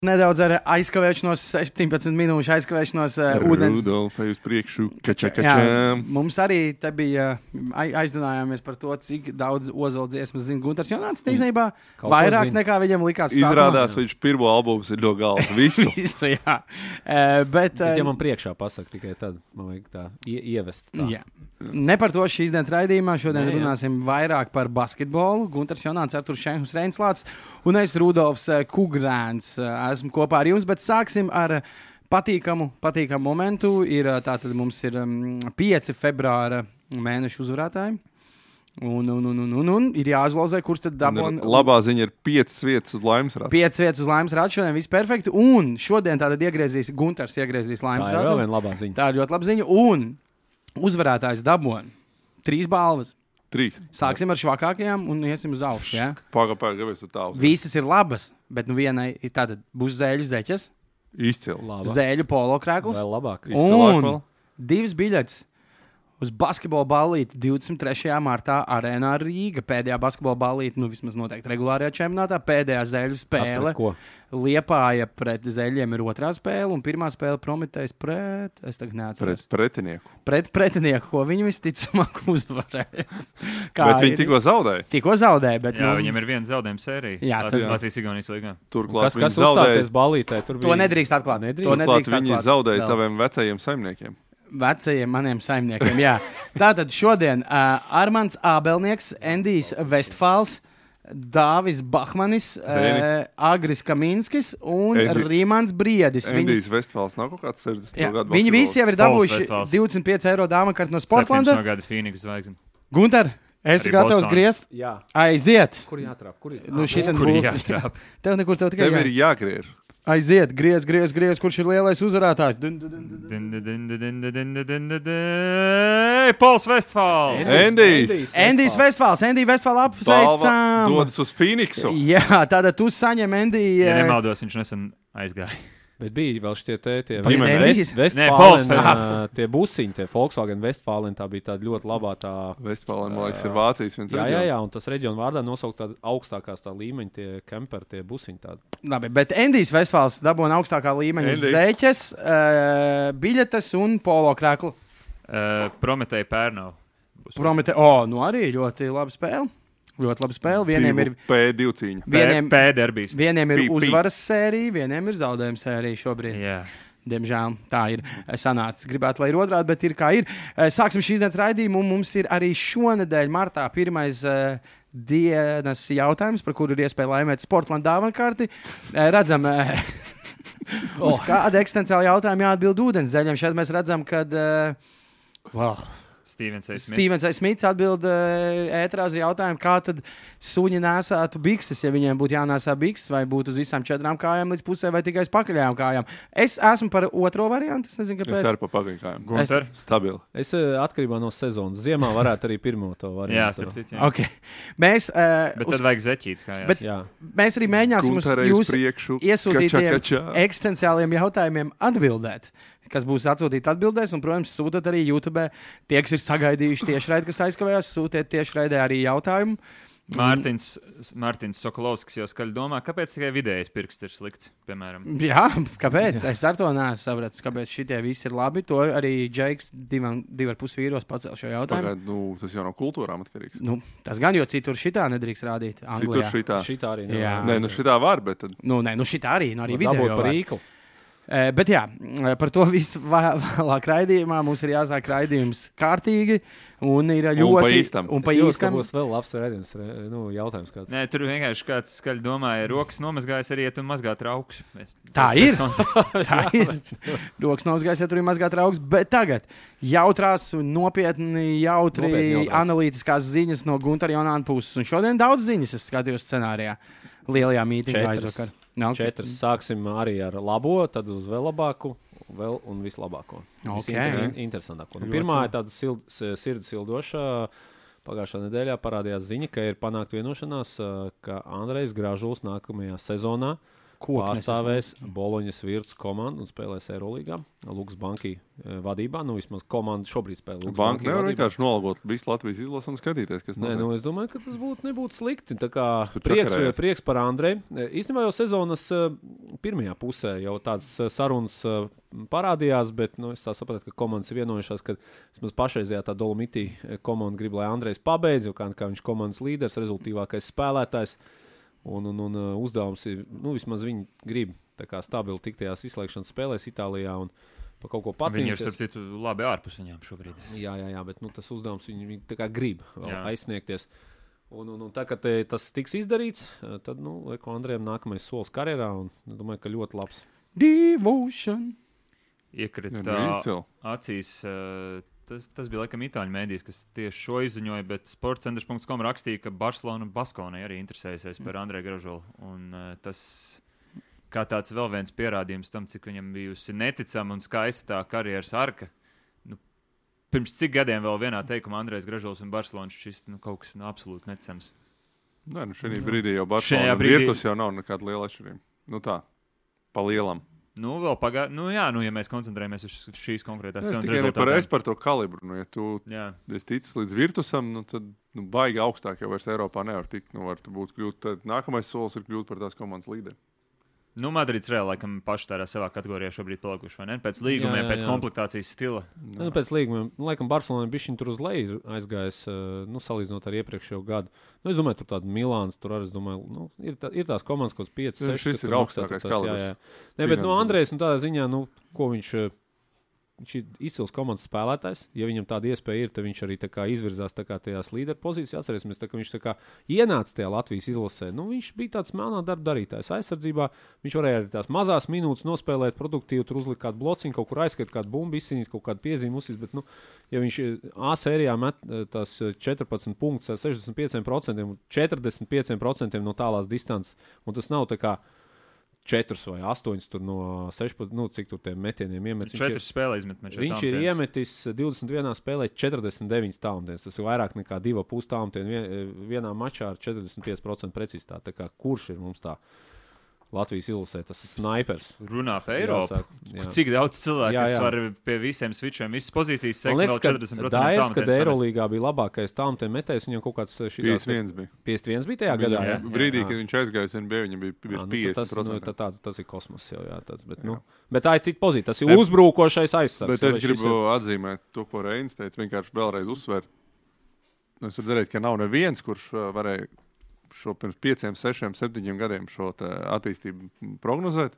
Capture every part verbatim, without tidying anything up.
Nedaudz ar aizkavēšanos, septiņpadsmit minūšu aizkavēšanos uh, ūdens. Rudolfai uz priekšu, kača, kačā. Jā, mums arī te bija aizdunājāmies par to, cik daudz Ozola dziesmas zina Guntars Jonāts. Īstenībā vairāk nekā viņam likās. Izrādās, viņš pirmo albumu ir no galvas. Visu. Visu, jā. Uh, bet, bet ja man priekšā pasaka tikai tad, man vajag tā ie, ievest tā. Jā. Ne par to šīs dienas raidījumā. Šodien ne, runāsim vairāk par basketbolu. Guntars Jonāts, Arturs Šenhus Reinslāts un es Rudolfs Kugrēns. Esmu kopā ar jums, bet sāksim ar patīkamu, patīkamu momentu. Ir, tātad mums ir um, pieci februāra mēnešu uzvarētāji. Un, un, un, un, un, un ir jāuzlozē, kurš tad dabūna. Labā ziņa ir piecas vietas uz laimes rātu. Piecas vietas uz laimes rātu, šodien viss perfekti. Un šodien tātad iegriezīs, Guntars iegriezīs laimes rātu. Tā ir vēl viena labā ziņa. Tā ir ļoti laba ziņa. Un uzvarētājs dabūna trīs balvas. Trīs. Sāksim ar švakākajām un iesim uz augšu. Ja? Paga, paga, kāpēc tu tā uzvar? Visas ir labas, bet nu vienai ir tātad būs zēļu zeķes, Izcili. zēļu polo krēkls Vēl labāk. un divas biļetes uz basketbola ballīti divdesmit trešajā martā Arēnā Rīga. Pēdējā basketbola ballīti, nu vismaz noteikti regulārajā čempionātā, pēdējā zēļu spēle. Liepāja pret Zeļiem ir otrā spēle, un pirmā spēle Prometējs pret, es tagad neatceros. Pret pretinieku. Pret pretinieku, ko viņi visticamāk uzvarēs. Kā bet viņi ir? tikko zaudēja. Tikko zaudēja, bet jā, nu, viņam ir viena zaudējuma sērija. Jā, tas ir Latvijas-Igaunijas līgā. Turklāt kas, kas uzstāsies ballītē? Tur to nedrīkst atklāt. Nedrīkst. To Turklāt nedrīkst viņi atklāt. zaudēja Vēl. taviem vecajiem saimniekiem. Vecajiem maniem saimniekiem, jā. Tātad šodien uh, Armands Ābelnieks, Endijs Vestfāls, Dāvis Bahmanis, uh, Agris Kaminskis un Endi... Rīmans Briedis. Endijs viņi... Vestfāls nav kaut kāds sešdesmit gadu. Viņi visi jau ir dabūjuši divdesmit pieci eiro dāma kartu no Sportlanda. septiņdesmit gadu Phoenix zvaigzne. Gunter, esi Arī gatavs Bostonā. griezt? Jā. Aiziet! Kur jātrāp? Kur jātrāp? Nu, šitan Kur būtu. jātrāp? Tev nekur tev tikai Tev jā. ir jāgriež. Aiziet, griez, griez, griez, kurš ir lielais uzvarētājs? Dun, dun, dun, dun. Din, din, din, din, din, din, din, din, din. Pols Vestfāls! Endijs. Endijs Vestfāls, Endijs Vestfāls apsveicam! Dodas uz Phoenixu. Jā, tātad tu saņem Endiju. Ja nemaldos, viņš nesen aizgāja. Bet bija vēl šitie te, tie Endijs? Nē, Pols Westfalen, Vestfāls. uh, tie busiņi, tie Volkswagen Westfalen, tā bija tāda ļoti labā tā... Vestfālēm, man liekas, ir Vācijas viens Jā, jā, reģions. jā, un tas reģionu vārdā nosaukt tādu augstākās tā līmeņa, tie kemperi, tie busiņi tādi. Labi, bet Endijs Vestfāls dabūna augstākā līmeņa Endi. zeķes, uh, biļetes un polo krēklu. Uh, Prometēja Pērnau. Promete, o, oh, nu arī ļoti laba spēle. Ļoti laba spēle. Vieniem ir, P divi cīņa. vieniem, P-derbijas. vieniem ir Pi- pi. uzvaras sērija, vieniem ir zaudējuma sērija šobrīd. Jā. Diemžēl tā ir sanāca. Gribētu, lai ir otrādi, bet ir kā ir. Sāksim šīs dienas raidījumu. Mums ir arī šonedēļ martā pirmais uh, dienas jautājums, par kuru ir iespēja laimēt Sportlanda dāvankarti. Uh, redzam, uh, uz Oh. kādu eksistenciālu jautājumu jāatbild ūdens zeļam. Šeit mēs redzam, ka uh, wow. Stevens A. Smits. Stevens A. Smits atbild uh, ētrā uz jautājumu, kā tad suņi nesātu bikses, ja viņiem būtu jānēsā bikses, vai būtu uz visām četrām kājām līdz pusē, vai tikai uz pakaļējām kājām. Es esmu par otro variantu, es nezinu, kāpēc. Es arī pa pagaļkājiem. Gunter? Stabili. Es uh, atkarībā no sezonas. Ziemā varētu arī pirmo to Jā, variantu. starp citu. Jā. Okay. Mēs, uh, Bet uz, tad vajag zeķīts kājās. Bet- Jā. mēs arī mēģināsim uz Gunterei uz jūsu priekšu. iesūtītiem Kačā, kačā. eksistenciāliem jautājumiem atbildēt. Kas būs atsūtīti atbildēs, un, protams, sūtat arī YouTube. Tie, kas ir sagaidījuši tiešraidi, kas aizkavējās, sūtiet tiešraidē arī jautājumu. Mārtiņš, Mārtiņš Sokolovskis jau skaļi domā, kāpēc tikai vidējais pirksts ir slikts, piemēram. Jā, kāpēc? Jā. Es ar to neesmu sapratis, kāpēc šitie visi ir labi. To arī Džeiks divam, divi ar pus vīros pacēl šo jautājumu. Pagaid, nu, tas jau no kultūrām atkarīgs. Nu, tas gan, jo citur šitā nedrīkst rādīt. Citur Anglijā. šitā. Šitā arī Jā. Nē, nu šitā var, bet tad Nu, nē, nu šitā arī, nu arī video. Dabūt par var. īklu. E, bet jā, par to visu vā- vēlāk raidījumā mums ir jāsāk raidījums kārtīgi un ir ļoti... pa īstam. Un pa Es jūtu, ka īstam. būs vēl labs redzījums, nu, jautājums kāds. Nē, tur vienkārši kāds skaļi domāja, rokas nomazgājas arī, ja tu mazgā trauks. Mēs, Tā bez ir. konteksta. Tā ir. Rokas nav uzgājis, ja tur ir mazgāt augs. Bet tagad jautrās un nopietni, jautri Nopietni jautrās. analītiskās ziņas no Guntara Jonāna puses. Un šodien daudz ziņas es skatījos scenārijā. Lielajā mītīgā Četras. aizvakar. Nav Četras. Sāksim arī ar labo, tad uz vēl labāku, vēl un vislabāko. Ok. Visinter- interesantāko. Nu, Ļoti pirmā labi. ir tāda sild, sirds sildoša. Pagājušā nedēļā parādījās ziņa, ka ir panākta vienošanās, ā, ka Andrejs Gražuls nākamajā sezonā Koknes pārstāvēs Boloņas Virtus komandu un spēlēs Eirolīgā. Lukas Banki vadībā. Nu, vismaz komanda šobrīd spēlē Lukas Banka Banki nevar vadībā. vienkārši nolgot visu Latvijas izlasu un skatīties, kas Nē, notiek. nu, es domāju, ka tas būtu nebūtu slikti. Tā kā Tu prieks, čakarējies. prieks par Andreju. Īstenībā jau sezonas eh, pirmajā pusē jau tādas eh, sarunas eh, parādījās, bet nu, es tā sapratu, ka komandas ir vienojušās, ka vismaz pašreizējā tā Dolomitī komanda grib, lai Andrejs pabeidz, jo kā, kā viņš komandas līderis, rezultīvākais spēlētājs. Un, un, un uzdevums ir, nu, vismaz viņi grib tā kā stabili tikt tajās izslēgšanas spēlēs Itālijā un pa kaut ko Viņi ir, pacīnīties. starp citu, labi ārpus viņām šobrīd. Jā, jā, jā, bet nu, tas uzdevums viņi, viņi tā kā grib vēl Jā. aizsniegties. Un, un, un tā, kad te, tas tiks izdarīts, tad, nu, Eko Andrejam nākamais solis karjerā un domāju, ka ļoti labs. Devotion. Iekrita Jā, nu, izcili. acīs. Uh, tas, tas bija laikam itāļu mēdījis, kas tieši šo izziņoja, bet sportcentrs punkts com rakstīja, ka Barcelona un Baskonija arī interesējusies par Andreju Gražulu. Un uh, tas kā tāds vēl viens pierādījums tam, cik viņam bijusi neticama un skaista tā karjeras arka. Nu, pirms cik gadiem vēl vienā teikumā Andrejs Gražuls un Barcelona šis nu, kaut kas nu, absolūti neticams. Nē, nu šajā brīdī jau Šajā Barcelona brīdī- Virtus jau nav nekāda liela atšķirība. Nu tā, pa lielam. Nu, vēl pagā... Nu, jā, nu, ja mēs koncentrējamies uz šīs konkrētās Es sezonas tikai rezultātiem. nepareiz par to kalibru. Nu, ja tu Jā. esi ticis līdz Virtusam, nu, tad nu, baigi augstāk jau vairs Eiropā nevar tikt. Nu, var tu būt kļūt, tad nākamais solis ir kļūt par tās komandas līderi. Nu, Madrids reāli, laikam, paši tādā savā kategorijā šobrīd palikuši, vai ne? Pēc līgumiem, Jā, jā, pēc jā. komplektācijas stila. Nu, pēc līgumiem, nu, laikam, Barcelona bišķiņ tur uz leju ir aizgājis, eh, nu, salīdzinot ar iepriekšējo gadu. Nu, es domāju, tur tāda Milāns, tur arī, es domāju, nu, ir, tā, ir tās komandas, kaut kāds pieci, Nu, seši. šis kas ir tur maksā, augstākais tur tas, jā, kalibrs. jā. Nē, bet, nu, Finanses. Andrejs, nu, tādā ziņā, nu, ko viņš, eh, viņš ir izcils komandas spēlētājs. Ja viņam tāda iespēja ir, tad viņš arī tā kā izvirzās tā kā tajās līderu pozīcijās. Atcerēsimies, tā, ka viņš tā kā ienāca tajā Latvijas izlasē. Nu, viņš bija tāds melnā darba darītājs aizsardzībā. Viņš varēja arī tās mazās minūtes nospēlēt produktīvi, tur uzlikt kādu blociņu, kaut kur aizskatīt kādu bumbu, izcīnīt kaut kādu piezīmi uzsist. Bet, nu, ja viņš A sērijā met eh, tās četrpadsmit punktus ar sešdesmit pieciem procentiem un četrdesmit pieciem procentiem no tālās distances, un tas nav tā kā četrus vai astoņus tur no sešpadsmit, nu, cik tur tiem metieniem iemet. Viņš ir- Četras spēlē izmet. Viņš ir iemetis divdesmit vienā spēlē četrdesmit deviņas tālmetienus. Tas ir vairāk nekā divu pusi tālmetienu vien, vienā mačā ar četrdesmit pieci procenti precizitāti. Tā kā kurš ir mums tā Latvijas izlasē? Tas ir snipers. Runā par Eiropu. Jāsaka, jā. Cik daudz cilvēku, Jā, kas jā. var pie visiem switchiem, visas pozīcijas Man sekot liekas, vēl ka četrdesmit procenti Dairs, kad tālmetienu Eirolīgā bija labākais tālmetienu metējs, viņam kaut kāds šī piecdesmit viens bija. piecdesmit viens bija tajā gadā. Jā, Brīdī, jā. kad viņš aizgāja N B A, viņam bija Ā, virs nu, tad piecdesmit tas, nu, procenti. tad tāds, tas ir kosmos jau, jā, tāds, bet, nu, bet tā ir cita pozīcija. Tas ir uzbrukošais aizsargs. Bet vai es šis gribu ir- atzīmēt to, ko Reinis teica, vienkārši vēlreiz uzsvērt. Es varu darīt, ka nav neviens, kurš uh, varēja šo pirms pieciem, sešiem, septiņiem gadiem šo te attīstību prognozēt.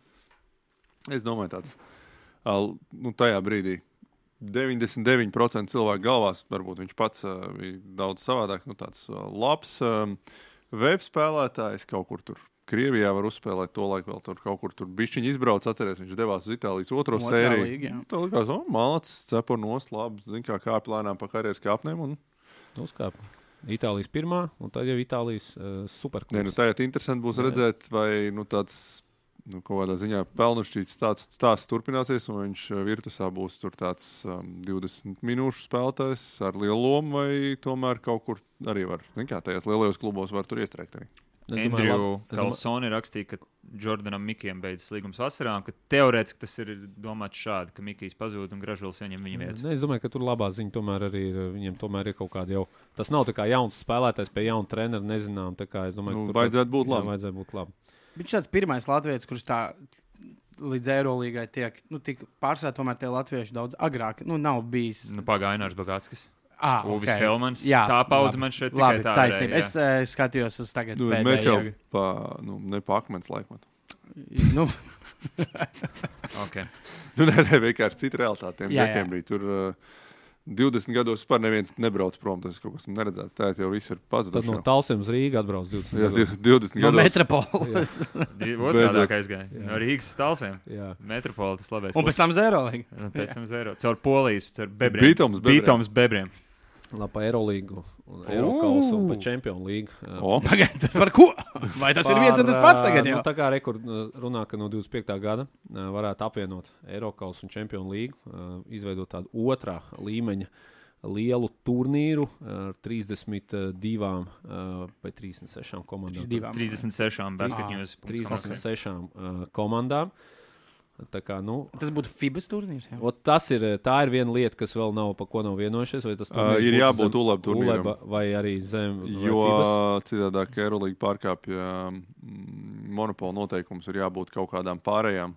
Es domāju, tāds uh, nu, tajā brīdī deviņdesmit deviņi procenti cilvēku galvās, varbūt viņš pats uh, bija daudz savādāk, nu, tāds uh, labs um, web spēlētājs kaut kur tur. Krievijā var uzspēlēt to laiku, vēl tur kaut kur tur bišķiņi izbrauc. Atceries, viņš devās uz Itālijas otro Otrā sēriju. līga, jā. Tā likās, o, malacis, cepur nost, labi, zin kā kāp lēnām pa karjeras kāpnēm. Un, Uzkāpa. Itālijas pirmā, un tad jau Itālijas uh, superklubs. ne, nu, tā ir interesanti būs Jā. redzēt, vai nu, tāds nu, kaut kādā ziņā pelnušķīts tāds stāsts turpināsies, un viņš uh, Virtusā būs tur tāds um, divdesmit minūšu spēlētājs ar lielu lomu, vai tomēr kaut kur arī var, zin kā, tajās lielajos klubos var tur iestrēgt arī. Es domāju, Andrew labi- es domāju- Kalsoni rakstīja, ka Jordanam Mikijam beidzas līgums vasarā, un ka teorētiski tas ir domāts šādi, ka Mikijs pazūd un Gražuls ieņem viņa vietu. Ne, es domāju, ka tur labā ziņa tomēr arī ir. Viņiem tomēr ir kaut kāda jau. Tas nav tā kā jauns spēlētājs pie jauna trenera, nezinām. Tā kā es domāju, Nu, ka tur vajadzētu būt jā, labi. vajadzētu būt labi. Viņš tāds pirmais latviečs, kurš tā līdz Eirolīgai tiek, nu, tik pārsvarā tomēr tie latvieši daudz agrāk, nu, nav bijis. Nu, pagaida Ainārs Bagātskis. Ah, Uvis ok. Helmans. Jā, Tā paudze labi. man šeit tikai Labi, tā taisnība. varēja, Es uh, skatījos uz tagad Nu, pēdējo. mēs jau pa, nu, ne pa akmens laikmetu. Nu, Okay. Nu, nē, nē, vienkārši cita realitāte. Tiem Jā, jā. džekiem bija tur uh, divdesmit gados vispār neviens nebrauc prom. Tas kaut kas neredzēts. Tā jau viss ir Tad pazuduši. no jau. Talsiem uz Rīgā atbrauc divdesmit. Jā, gados. divdesmit no gados. metropoles. Otrādāk aizgāja. No Rīgas stālsiem. Jā. Metropola tas labais. Un pēc tam Zerolīga. Un pēc tam zero. Caur Polijas, caur bebriem. Bītoms bebriem. Bītoms bebriem. Labi, pa Eirolīgu, un Eirokausu un pa Čempionu līgu. O, Pagaidiet, par ko? Vai tas ir viens un tas pats tagad? Nu, Jau? tā kā rekord runā, ka no divdesmit piektā gada ā, varētu apvienot Eirokausu un Čempionu līgu, ā, izveidot tādu otrā līmeņa lielu turnīru ar trīsdesmit divām vai trīsdesmit sešām komandām. trīsdesmit sešām basketņos. trīsdesmit sešām uh, komandām. Tā kā, nu, tas būtu FIBAs turnīrs. Tas ir, tā ir viena lieta, kas vēl nav, pa ko nav vienojušies. Vai tas uh, ir jābūt U L E B turnīram. Vai arī zem. Jo citādāk Eurolīga pārkāpja monopolu noteikums, ir jābūt kaut kādām pārējām.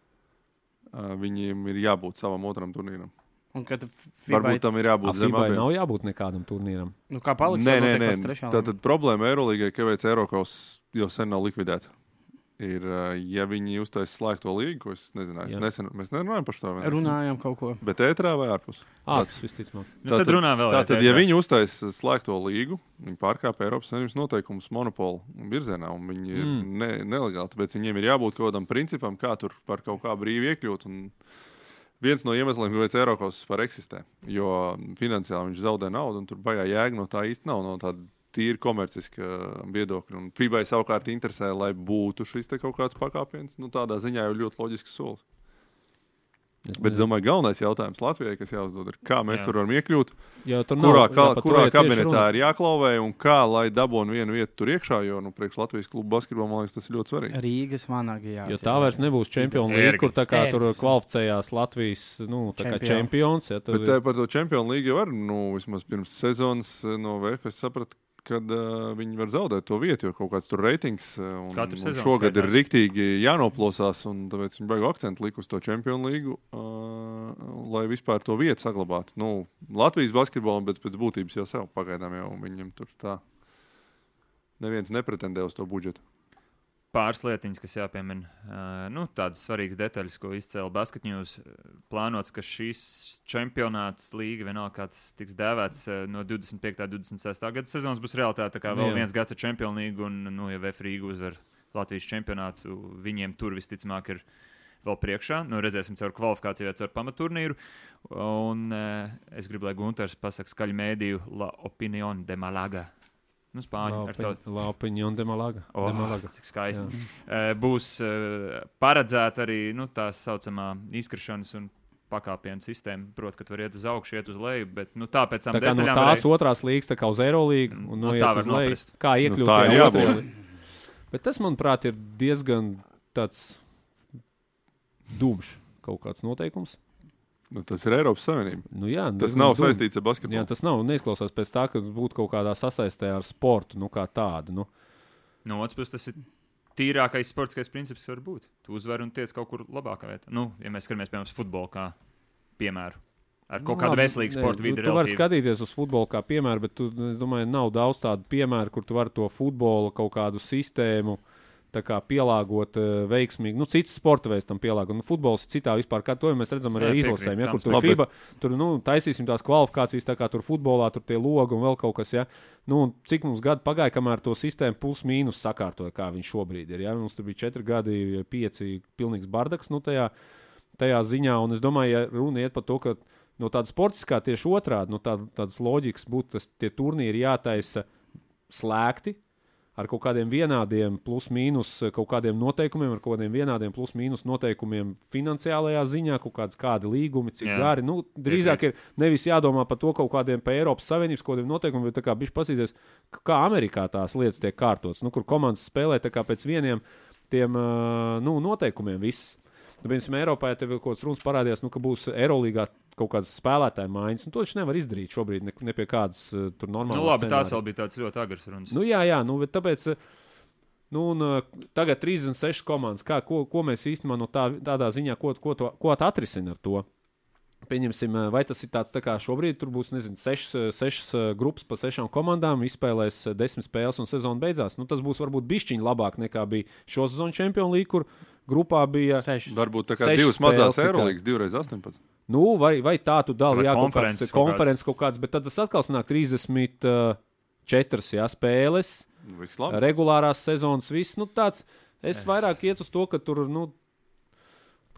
Uh, viņiem ir jābūt savam otram turnīram. Un kad FIBA... Varbūt tam ir jābūt zem abiem. Nav jābūt nekādam turnīram. Nu, kā paliks? Nē, nē, nē. Tātad problēma Eurolīgai, kāpēc Eirokaus jau sen nav likvidēts. Ir, ja viņi uztais slēgto līgu, ko es nezināju, nesen, mēs nerunājam par to. Runājam kaut ko. Bet ētrā vai ārpus? Ārpus, visticamāk. Nu, tad runā vēlreiz. Tātad, ja viņi uztais slēgto līgu, viņi pārkāpja Eiropas Savienības noteikumus monopolu virzienā, un viņi ir mm. ne, nelegāli, tāpēc viņiem ir jābūt kaut kādam principam, kā tur par kaut kā brīvi iekļūt. Un viens no iemesliem, kāpēc Eirokaus vispār eksistē, jo finansiāli viņš zaudē naudu, un tur bajā jēga no tā īsti nav, no tāda tīri komerciska viedokļa. Un FIBA savukārt interesē, lai būtu šis te kaut kāds pakāpiens. Nu, tādā ziņā jau ļoti loģisks solis. Es Bet, domāju, galvenais jautājums Latvijai, kas jāuzdod, ir, kā mēs jā. tur varam iekļūt, tur kurā, nav, kā, jā, kurā kabinetā ir jāklauvē un kā, lai dabūtu vienu vietu tur iekšā, jo, nu, priekš Latvijas klubu basketbolā, man liekas, tas ir ļoti svarīgi. Rīgas vanagi, jā. Jo tā vairs nebūs Champions League, kur tā kā Ērgis. Tur kvalificējās Latvijas, nu, tā kā čempions. Ja, Bet ir... par to Champions League jau var, nu, vismaz pirms sezonas no V F es sapratu, kad uh, viņi var zaudēt to vietu, jo kaut kāds tur reitings uh, un, un šogad skaidrs. Ir riktīgi jānoplosās, un tāpēc viņi baigu akcentu liku uz to Champions League, uh, lai vispār to vietu saglabātu. Nu, Latvijas basketbolam, bet pēc būtības jau sev pagaidām jau viņiem tur tā neviens nepretendē uz to budžetu. Pāris lietiņas, kas jāpiemina. Uh, nu, tādas svarīgas detaļas, ko izcēla basketņūs. Plānots, ka šīs čempionāts līga, vienalga kāds tiks dēvēts uh, no divdesmit piektā divdesmit sestā gada sezonas, būs realitāte. Tā kā vēl Jā. viens gads ar Champions League un, nu, ja V F Rīga uzvar Latvijas čempionātu, viņiem tur visticamāk ir vēl priekšā. Nu, redzēsim caur kvalifikāciju vai caur pamaturnīru. Un uh, es gribu, lai Gunters pasaka skaļu mēdīju La Opinion de Malaga. Nu, spāņu ar to. La Opinion de Malaga. Oh, de Malaga. Cik skaisti. Uh, būs uh, paredzēta arī, nu, tā saucamā izkrišanas un pakāpienu sistēma. Proti, ka tu var iet uz augšu, iet uz leju, bet, nu, tā pēc tam tā kā no tās varēja... otrās līgas, tā kā uz Eirolīgu un no, noiet uz leju. Noprast. Kā iekļūt nu, tajā otrajā. Bet tas, manuprāt, ir diezgan tāds dumšs kaut kāds noteikums. Nu, tas ir Eiropas Savienība. Nu, jā, tas nav dum. saistīts ar basketbolu. Jā, tas nav neizklausās pēc tā, ka būtu kaut kādā sasaistē ar sportu, nu kā tādu. Nu. No otras puses, tas ir tīrākais sportiskais princips, kas var būt. Tu uzvari un tiec kaut kur labākā vietā. Nu, ja mēs skatāmies, piemēram, uz futbolu kā piemēru. Ar kaut nu, kādu veselīgu sporta vidi. Tu, tu vari skatīties uz futbolu kā piemēru, bet tu, es domāju, nav daudz tādu piemēru, kur tu vari to futbolu kaut kādu sistēmu tā kā pielāgot uh, veiksmīgi. Nu, cits sporta veids tam pielāgot. Nu, futbols ir citā vispār, kā to ja mēs redzam arī izlasēm. Ja, kur tur Labi. FIBA, tur, nu, taisīsim tās kvalifikācijas, tā kā tur futbolā, tur tie logi un vēl kaut kas, ja. Nu, cik mums gadu pagāja, kamēr to sistēmu plus mīnus sakārtoja, kā viņš šobrīd ir, ja. Mums tur bija četri gadi, pieci pilnīgs bardaks, nu, tajā, tajā ziņā. Un es domāju, ja runa iet par to, ka no tāda sportiskā tieši otrādi, no tā, tādas loģikas būtu, tas tie turnīri jātaisa slēgti, ar kaut kādiem vienādiem plus-mínus kaut kādiem noteikumiem, ar kaut kādiem vienādiem plus-mínus noteikumiem finansiālajā ziņā, kaut kādas kādi līgumi, cik Jā. gari. Nu, drīzāk ir nevis jādomā par to kaut kādiem pa Eiropas Savienības kaut kādiem noteikumiem, bet tā kā bišķi pasīties, kā Amerikā tās lietas tiek kārtotas, nu, kur komandas spēlē tā kā pēc vieniem tiem nu, noteikumiem visas. Nu, piemēram, Eiropā, ja tev kaut kāds runas parādījās, nu, ka būs Eirolīgā kaut kādas spēlētāju mājas, nu, to taču nevar izdarīt šobrīd, ne, ne pie kādas uh, tur normālas Nu, labi, scenāri. tās vēl bija tāds ļoti agrs runas. Nu, jā, jā, nu, bet tāpēc, nu, un uh, tagad trīsdesmit seši komandas, kā, ko, ko mēs īstenībā no tā, tādā ziņā, ko, ko, to, ko atrisina ar to? Pieņemsim, vai tas ir tāds tā kā šobrīd, tur būs, nezinu, sešas, sešas grupas pa sešām komandām, izspēlēs desmit spēles un sezona beidzās. Nu, tas būs varbūt bišķiņi labāk nekā bija šo sezonu Champions League, kur grupā bija sešas. Varbūt tā kā divas mazās Eirolīgas, divreiz astoņpadsmit. Nu, vai, vai tā tu dali, jā, kaut konferences kāds konferences kaut kāds, bet tad tas atkal sanāk trīsdesmit četras, jā, spēles, regulārās sezonas, viss, nu, tāds, es jā. vairāk iet uz to, ka tur, nu,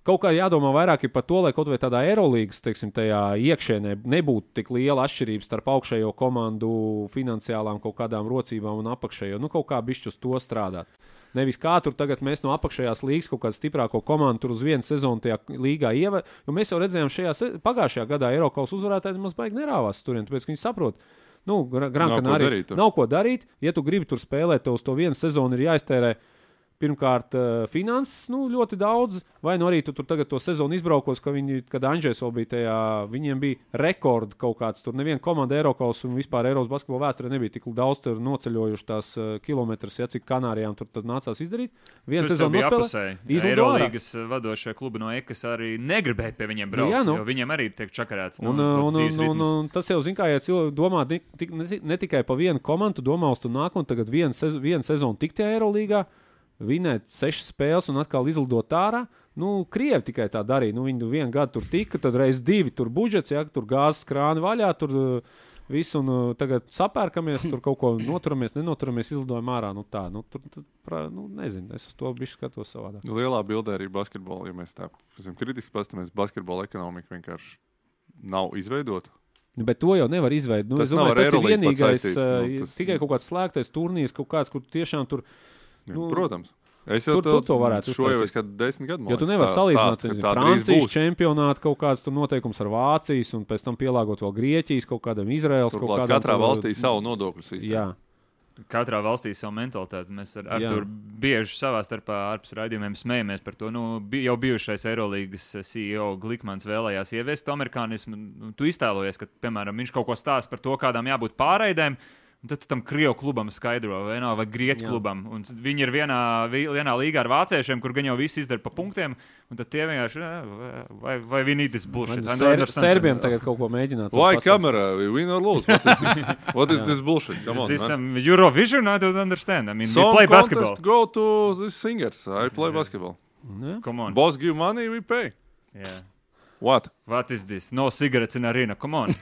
kaut kā jādomā vairāk par to, lai kaut vai tādā Eirolīgas, teiksim, tajā iekšēnē nebūtu tik liela atšķirība starp augšējo komandu finansiālām kaut kādām rocībām un apakšējo. Nu, kaut kā bišķi uz to strādāt. Nevis kā tur tagad mēs no apakšējās līgas kaut kādu stiprāko komandu tur uz vienu sezonu tajā līgā ievē, jo mēs jau redzējām šajā se... pagājušajā gadā Eirokaus uzvarētāji mums baigi nerāvās turien, tāpēc, ka viņi saprot, nu, Gran Canaria nav ko darīt, ja tu gribi tur spēlēt, tev uz to vienu sezonu ir jāiztērē pirmkārt uh, finanses, nu, ļoti daudz, vai nu arī tu tur tagad to sezonu izbraukos, ka viņi, kad Anžēs vēl bija tajā, viņiem bija rekordi kaut kāds, tur neviena komanda Eirokaus un vispār Eiropas basketbola vēsturē nebija tik daudz tur noceļojuši tās uh, kilometrus, ja cik Kanārijām tur tad nācās izdarīt. Vienu sezonu nospēlē, izlido ārā. Eirolīgas vadošie klubi no Ekas arī negribēja pie viņiem braukt, jā, nu. Jo viņiem arī tiek čakarēts. Un, nu, un, un, un, un tas jau, zin kā, ja cilvēki domā ne, ne, ne tikai pa vienu komandu, domā uz tu nākotni, tagad vienu sez, vien sezonu tikt tajā Eirolīgā, vinēt sešas spēles un atkal izlidot ārā. Nu, Krievi tikai tā darīja. Nu, viņi vienu gadu tur tika, tad reiz divi tur budžets, ja, tur gāzes krāni vaļā, tur uh, visu, un uh, tagad sapērkamies, tur kaut ko noturamies, nenoturamies, izlidojam ārā. Nu, tā, nu, tur, tur, pra, nu, nezinu, es uz to bišķi skatos savādāk. Lielā bildē arī basketbola, ja mēs tā esam kritiski pastamies, basketbola ekonomika vienkārši nav izveidota. Bet to jau nevar izveidot. Nu, tas, domāju, tas ir vienīgais, nu, tas... tikai kaut kāds slēgtais turnīrs, kaut kāds, kur tiešām tur. Nu, Protams. Es jau tur, to varētu šo jau es kādu desmit gadu. Jo tu nevar salīdzināt Francijas čempionātu kaut kāds tur noteikums ar Vācijas un pēc tam pielāgot vēl Grieķijas kaut kādam Izraels. Turklāt kaut kādam. Katrā valstī savu nodokļu sistēmu. Jā. Katrā valstī savu mentalitāti. Mēs ar Arturu bieži savā starpā ārpus raidījumiem smējamies par to. Nu, bi, jau bijušais Eirolīgas C E O Glikmans vēlējās ieviest amerikānismu. Tu iztēlojies, ka, piemēram, viņš kaut ko stāsta par to, kādām jābūt pārraidēm. Un tad tu tam Krievu klubam skaidro, vai, no, vai Grieķu Jā. klubam. Un viņi ir vienā, vienā līgā ar vāciešiem, kur gan jau visi izdara pa punktiem. Un tad tie vienkārši, vai, vai we need this bullshit. Ser, Serbiem tagad kaut ko mēģināt. Why camera? We win or lose? What is this, what is this bullshit? Come on, is this man. Um, Eurovision? I don't understand. I mean, Song we play basketball. Go to the singers. I play basketball. Yeah. Come on. Boss give money, we pay. Yeah. What? What is this? No cigarettes in arena. Come on.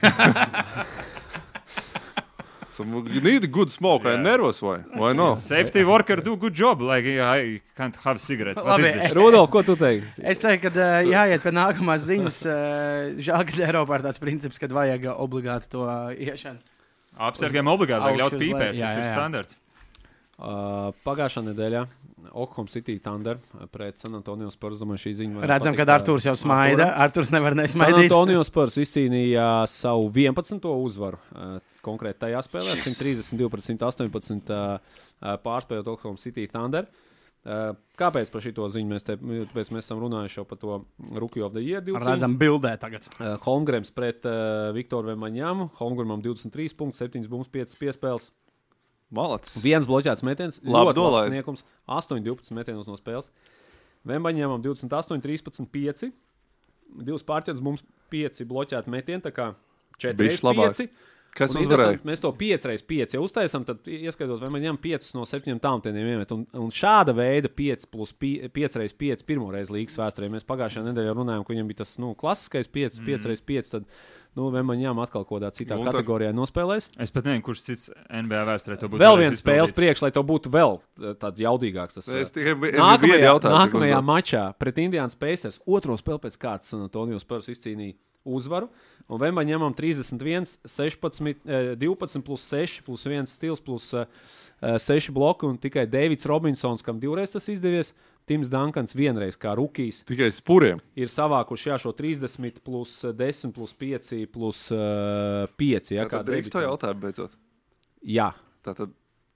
So you need a good smoke. Yeah. I'm nervous. Why? Why not? Safety worker do good job. Like I can't have cigarette. Rudolf, ko tu teiksi? Es teiktu, ka uh, jāiet pie nākamās ziņas. Uh, žēl, ka Eiropā ir tāds princips, ka vajag obligāti to uh, iešanu. Apsargiem obligāti vajag ļaut pīpēt. Tas ir standarts. Uh, pagājušā nedēļā Oklahoma City Thunder pret San Antonio Spurs. Domāju, šī ziņa redzam, ka Arturs jau smaida. Arturs nevar nesmaidīt. San Antonio Spurs izcīnīja savu vienpadsmito uzvaru. Uh, konkrēti tajā spēlē, simt trīsdesmit divi pret simt astoņpadsmit uh, pārspējot Oklahoma City Thunder. Uh, kāpēc par šito ziņu mēs te, mēs esam runājuši jau par to Rookie of the Year divcīņu? Redzam bildē tagad. Uh, Holmgrens pret uh, Viktoru Vemaņamu. Holmgrenam divdesmit trīs punkti, septiņas bumbas, piecas piespēles. Malacis. Viens bloķēts metiens, ļoti labs sniegums, astoņi divpadsmit metienus no spēles. Vemaņamam divdesmit astoņi, trīspadsmit pieci. Divas pārķetas mums pieci bloķēti metieni, tā kā četri pieci. Kas uzvarēja? Mēs to pieci reiz pieci ja uztaisam, tad ieskaidot, vai man ņem piecas no septiņiem tāmtieniem iemet. Un, un šāda veida pieci plus pieci reiz pieci pirmo reizi līgas vēsturē. Mēs pagājušajā nedēļā runājām, ka viņam bija tas nu, klasiskais pieci, mm. pieci reiz pieci, tad nu, vai man ņem atkal kaut kādā citā un kategorijā tad... nospēlēs. Es pat nezinu, kurš cits N B A vēsturē to būtu. Vēl viens spēles priekš, lai to būtu vēl tāds jaudīgāks. Tas, es tikai, es nākamajā jautāt, nākamajā mačā pret Indiānas Pacers otro spēli pēc kārtas San Antonio Spurs izcīnīja uzvaru. Un vienmēr ņemam trīsdesmit viens, sešpadsmit, divpadsmit plus seši plus viens stils plus seši bloki un tikai Deivids Robinsons, kam divreiz tas izdevies, Tims Dankans vienreiz kā rukijs. Tikai spuriem. Ir savākuši jā, šo trīsdesmit plus desmit plus pieci plus uh, pieci. Jā, Tātad drīkst to jautājumu beidzot. Jā. Tātad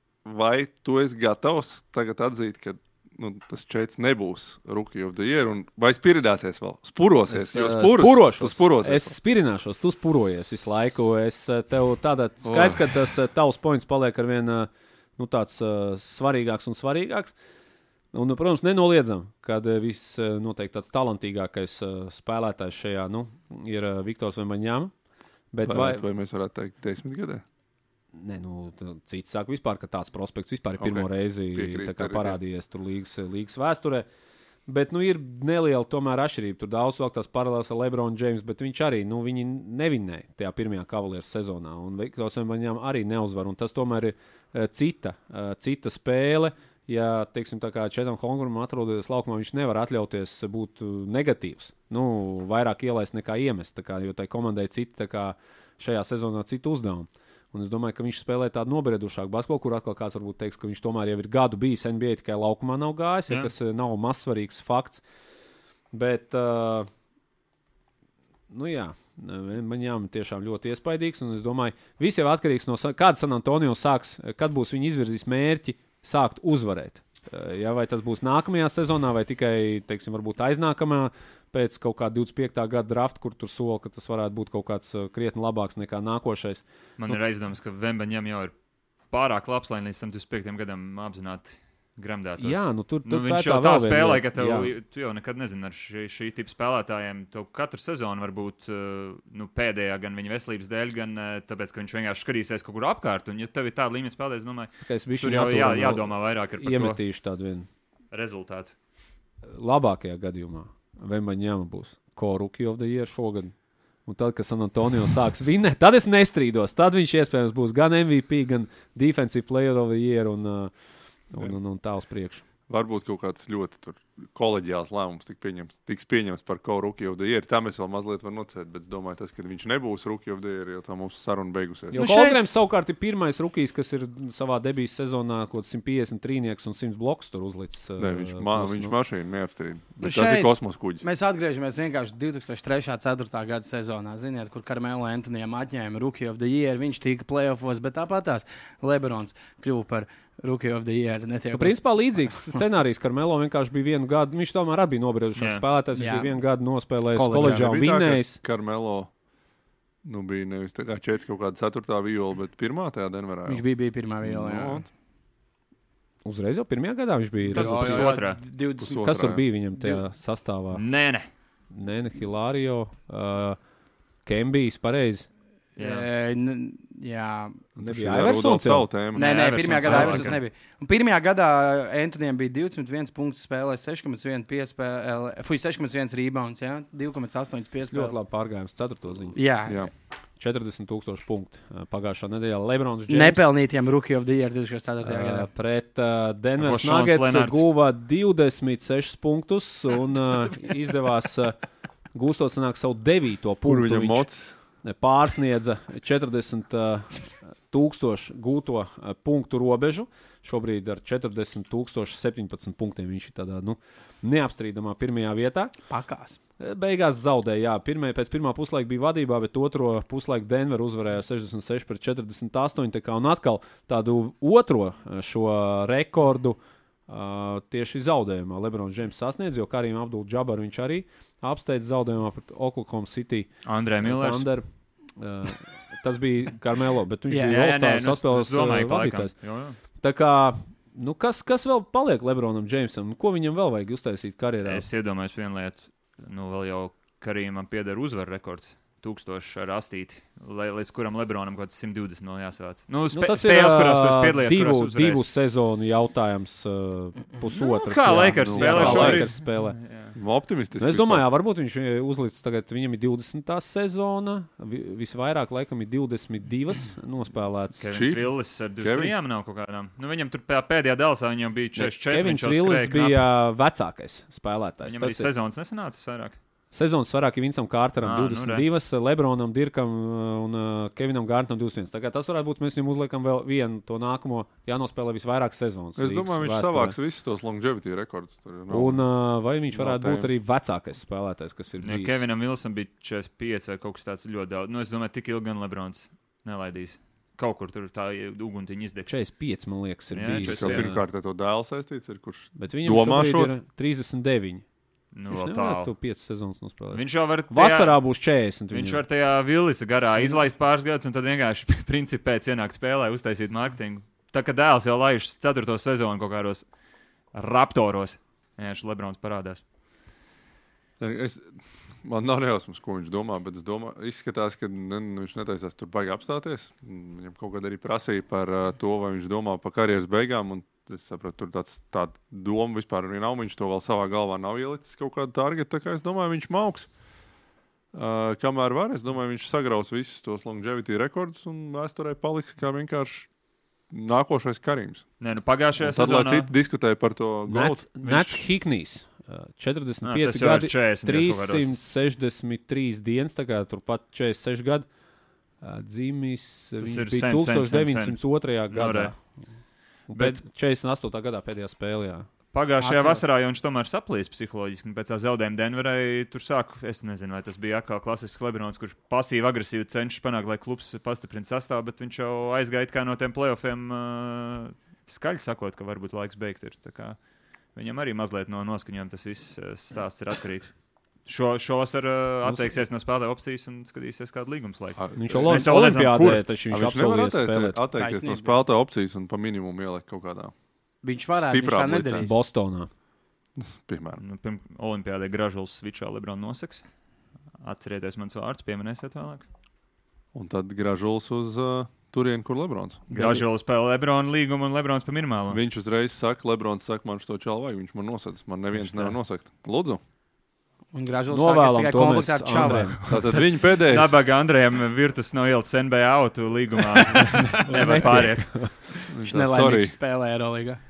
vai tu esi gatavs tagad atzīt, ka nu, tas čets nebūs Rookie of the Year, un vai spiridāsies vēl? Spurosies, es, jo spurus, spurošos. Spurosies es spirināšos, tu spurojies visu laiku. Es tev tādā skaidrs, oh. ka tas tavs points paliek ar vien nu, tāds uh, svarīgāks un svarīgāks. Un, protams, nenoliedzam, kad viss noteikti tāds talantīgākais uh, spēlētājs šajā nu, ir uh, Viktors Vemaņama. Bet vai, vai, vai mēs varētu teikt desmit gadē? Nē, nu, cits saka vispār, ka tāds prospekts vispār ir pirmo okay. reizi Piekrīt, tā kā parādījies tur līgas, līgas vēsturē. Bet, nu, ir neliela tomēr atšķirība. Tur daudz vēl tās paralēlas ar LeBron James, bet viņš arī, nu, viņi nevinnēja tajā pirmajā Cavaliers sezonā. Un Viktors viņam arī neuzvar. Un tas tomēr ir uh, cita, uh, cita spēle. ja, teiksim, tā kā Četam Holmgrenam atrodoties laukumā, viņš nevar atļauties būt negatīvs. Nu, vairāk ielaist nekā iemest, tā kā, jo tai komandai citi, tā kā šajā sezonā citu uzdevumu. Un es domāju, ka viņš spēlē tādu nobriedušāku basketbolu, kur atkal kāds varbūt teiks, ka viņš tomēr jau ir gadu bijis N B A, tikai laukumā nav gājis, ja, kas nav mazsvarīgs fakts. Bet, uh, nu jā, man jāman tiešām ļoti iespaidīgs, un es domāju, viss jau atkarīgs no kāda San Antonio sāks, kad būs viņi izvirzīs mērķi sākt uzvarēt. Ja, vai tas būs nākamajā sezonā, vai tikai, teiksim, varbūt aiznākamā pēc kaut kā divdesmit piektā gada drafta, kur tur sola, ka tas varētu būt kaut kāds krietni labāks nekā nākošais. Man nu, ir aizdoms, ka Vembaņam jau ir pārāk labs, lai līdz simts piektajam gadam apzināti gremdētos. Jā, nu tur, tur nu, viņš jau tā spēlē, ka tev, jā. tu jau nekad nezini ar šī, šī tipa spēlētājiem. Tev katru sezonu var būt nu, pēdējā gan viņa veselības dēļ, gan tāpēc, ka viņš vienkārši skatīsies kaut kur apkārt. Un ja tev ir tāda līmeņa spēlē, es domāju, tur jau jā, jādomā vairāk ir par iemetīšu tādu vienu rezultātu. Labākajā gadījumā Vembaņam būs co-rookie of the year šogad. Un tad, kad San Antonio sāks vinnēt, tad es nestrīdos. Tad viņš iespējams būs gan M V P, gan Defensive Player of the Year un, un, un, un tā uz priekšu. Varbūt kaut kāds ļoti tur koleģiāls lēmums tiks pieņems, tiks pieņems par co-rookie of the year. Tā mēs vēl mazliet varam nocēt, bet es domāju, tas, ka viņš nebūs rookie of the year, jo tā mums saruna beigusies. Jo Holmgrens savukārt ir pirmais rookies, kas ir savā debijas sezonā kaut simt piecdesmit trīnieks un simts blokus tur uzlicis. Nē, viņš, uh, ma, plus, viņš nu. mašīnu neapstrīd. Bet šeit tas ir kosmos kuģis. Mēs atgriežamies vienkārši divi tūkstoši trešā ceturtā gada sezonā, ziniet, kur Karmelo Antonijam atņēma rookie of the year, viņš tika playoffos, bet tāpat tās Lebrons kļuva par Rookie of the Year. Netiek... Principā līdzīgs scenārijs, ka Melo vienkārši bija vienu gadu, viņš tomēr arī bija nobriedušāks spēlētājs, viņš Jā. bija vienu gadu nospēlējis Koledžā. koledžā un vinnējis. Karmelo nu, bija nevis tā kā četrs kaut kāda ceturtā viola, bet pirmā tajā Denverā. Viņš bija, bija pirmā viola, jā. No, Uzreiz jau pirmajā gadā viņš bija. Tas rezultāts. bija pusotrā. divdesmit Kas tur bija viņam tajā sastāvā? Nē, nē. Nē, ne Hilārio, uh, Kembijs, pareizi. Jā. E, n- jā. Nebija Iversons jau? Nē, Nē, nē, Iversons pirmajā gadā vēl Iversons laikam. nebija. Un pirmajā gadā Antonijam bija divdesmit viens punkts spēlē, seši komats viens piespēlē, fuj, seši komats viens rebounds, jā, divi komats astoņi piespēlē. Ļoti labi pārgājums ceturto ziņu. Jā, Jā. četrdesmit tūkstoši punktu uh, pagājušā nedēļā. Lebrons James nepelnītiem Rookie of the Year divdesmit ceturtajā uh, gadā. pret uh, Denver Ko Šons Nuggets Lenards. guva divdesmit sešus punktus un uh, izdevās uh, gūstot sanāk savu devīto Kur punktu. viņam Viņš mocs? pārsniedza četrdesmit tūkstošu gūto uh, punktu robežu. Šobrīd ar četrdesmit tūkstoši septiņpadsmit punktiem viņš ir tādā nu, neapstrīdamā pirmajā vietā. Pakās. Beigās zaudēja. Jā, pirmie, pēc pirmā puslaika bija vadībā, bet otro puslaiku Denver uzvarēja sešdesmit seši pret četrdesmit astoņi. Tā kā, un atkal tādu otro šo rekordu uh, tieši zaudējumā Lebrons James sasniedz, jo Karim Abdul-Jabbar viņš arī apsteidz zaudējumā pret Oklahoma City. Andrē Millers. Thunder. Uh, tas bija Karmelo, bet viņš Jā, bija jā, jā, All-Star nu, es- saspēles es domāju, uh, pa vadītājs. laikam. Jo, jo. Tā kā, nu kas, kas vēl paliek Lebronam Jamesam? Ko viņam vēl vajag uztaisīt karjerā? Es iedomājos vienu lietu. Nu, vēl jau Karimam pieder uzvaru rekords. Tūkstoši ar astīti, lai, līdz kuram Lebronam kaut kāds simt divdesmit no jāsavāc. Nu, Nu, spē, tas ir spējās, kurās tu esi ā, piedalījies, divu, kurās uzvarējis. divu sezonu jautājums, uh, pusotras. Nu, kā jā. Lakers Nu, spēlē kā šobrīd. Lakers spēlē. Jā. Optimistiski. Nu, es domāju, jā, varbūt viņš uzlicis tagad, viņam ir divdesmitā sezona, vi, visvairāk laikam ir divdesmit divas nospēlētas. Šī? Kevins Villis ar divdesmit trijām nav kaut kādām. Nu, viņam tur pē- pēdējā dēlsā viņam bija četrdesmit četri. Kevins viņš jau Villis skrēja bija vecākais spēlētājs. Viņam arī Tas ir sezonas nesanāca vairāk. sezonas vairāk ir Vincam Kārteram Ā, nu, divdesmit re. divas, Lebronam Dirkam un uh, Kevinam Gārtam divdesmit viens. Tā kā tas varētu būt, mēs viņam uzliekam vēl vienu to nākamo, jānospēlē visvairāk sezonas. Es līgas domāju, viņš vēsturē. savāks visus tos longevity rekordus. Tur nav- Un uh, vai viņš Nav varētu tēma. būt arī vecākais spēlētājs, kas ir Ja bijis? Kevinam Vilsam bija četrdesmit pieci vai kaut kas tāds ļoti daudz. Nu, es domāju, tik ilgi gan Lebrons nelaidīs. Kaut kur tur tā uguntiņa izdegs. četrdesmit pieci, man liekas, ir Jā, bijis. Tas jau Jā. pirmkārt ar to dēlu saistīts, ir, kurš Bet viņam domā šobrīd šot? ir trīsdesmit deviņi. Nu, Viņš vēl nevarētu tālu. to piecas sezonas nospēlēt. Viņš jau var tajā, Vasarā būs četrdesmit. viņš viņam. var tajā Villisa garā izlaist pāris gadus un tad vienkārši principā pēc ienākt spēlē, uztaisīt mārketingu. Tā kā dēls jau laiž ceturto sezonu kaut kādos raptoros. Jā, šis Lebrons parādās. Es, man nav nejausmas, ko viņš domā, bet es domāju, izskatās, ka ne, viņš netaisās tur baigi apstāties. Viņam kaut kad arī prasīja par uh, to, vai viņš domā par karjeras beigām. Un es sapratu, tur tāds, tāda doma vispār arī nav. Viņš to vēl savā galvā nav ielicis kaut kādu targetu. Tā kā es domāju, viņš mauks. Uh, kamēr var, es domāju, viņš sagraus visus tos longevity rekordus un vēsturē paliks kā vienkārši nākošais Karims. Nē, nu pagājušajā Tad, lai sezonā... citi diskutēja par to Nats, golfu. Nats Hiknīs. četrdesmit Nā, pieci tas jau ir gadi, četrdesmit trīssimt sešdesmit trīs dienas, tā kā turpat četrdesmit seši gadi. Dzīmis, viņš ir bija sen, sen, tūkstoš deviņsimt otrajā sen. gadā. Nu, Bet četrdesmit astotajā gadā pēdējā spēlē. Jā. Pagājušajā Atceros. vasarā jau viņš tomēr saplīs psiholoģiski. Pēc tā zaudējuma Denverai tur sāku, es nezinu, vai tas bija atkal klasisks Lebrons, kurš pasīvi agresīvi cenšas panākt, lai klubs pastiprina sastāvu, bet viņš jau aizgāja kā no tiem playoffiem uh, skaļi sakot, ka varbūt laiks beigt ir. Tā kā viņam arī mazliet no noskaņojuma tas viss stāsts ir atkarīgs. Šo, šovasar uh, atteiksies no spēlētāju opcijas un skatīsies kādu līgumslaiku. Viņš jau Mēs jau nezinām, Olimpiādē, kur. taču Viņš viņš nevar apsolījies spēlēt atteikt- atteikties no Taisnība. spēlētāju opcijas un pa minimumu ielikt kaut kādā. Viņš varētu, Stiprā viņš tā blicē. nedarīs. Bostonā. Piemēram. Nu, pirms Olimpiādē Gražuls svičā Lebronu noseks. Atcerieties mans vārds, pieminēsiet vēlāk. Un tad Gražuls uz uh, turieni, kur Lebrons. Gražuls spēlē Lebronu līgumu un Lebrons pa minimālo. Viņš uzreiz saka, Lebrons saka, man šo čalu vajag, viņš man nosaka. Man neviens Tieši tā. nevar nosakt. Lūdzu. Un Gražuls Novēlam sākas tikai to mēs komplektā ar čaviem. Andrejam. Tātad viņa pēdējais. Nabaga Andrejam Virtus nav ielikts N B A autu līgumā. Nevar pāriet. Viņš Tā, nelaimīgs spēlē Eurolīgā.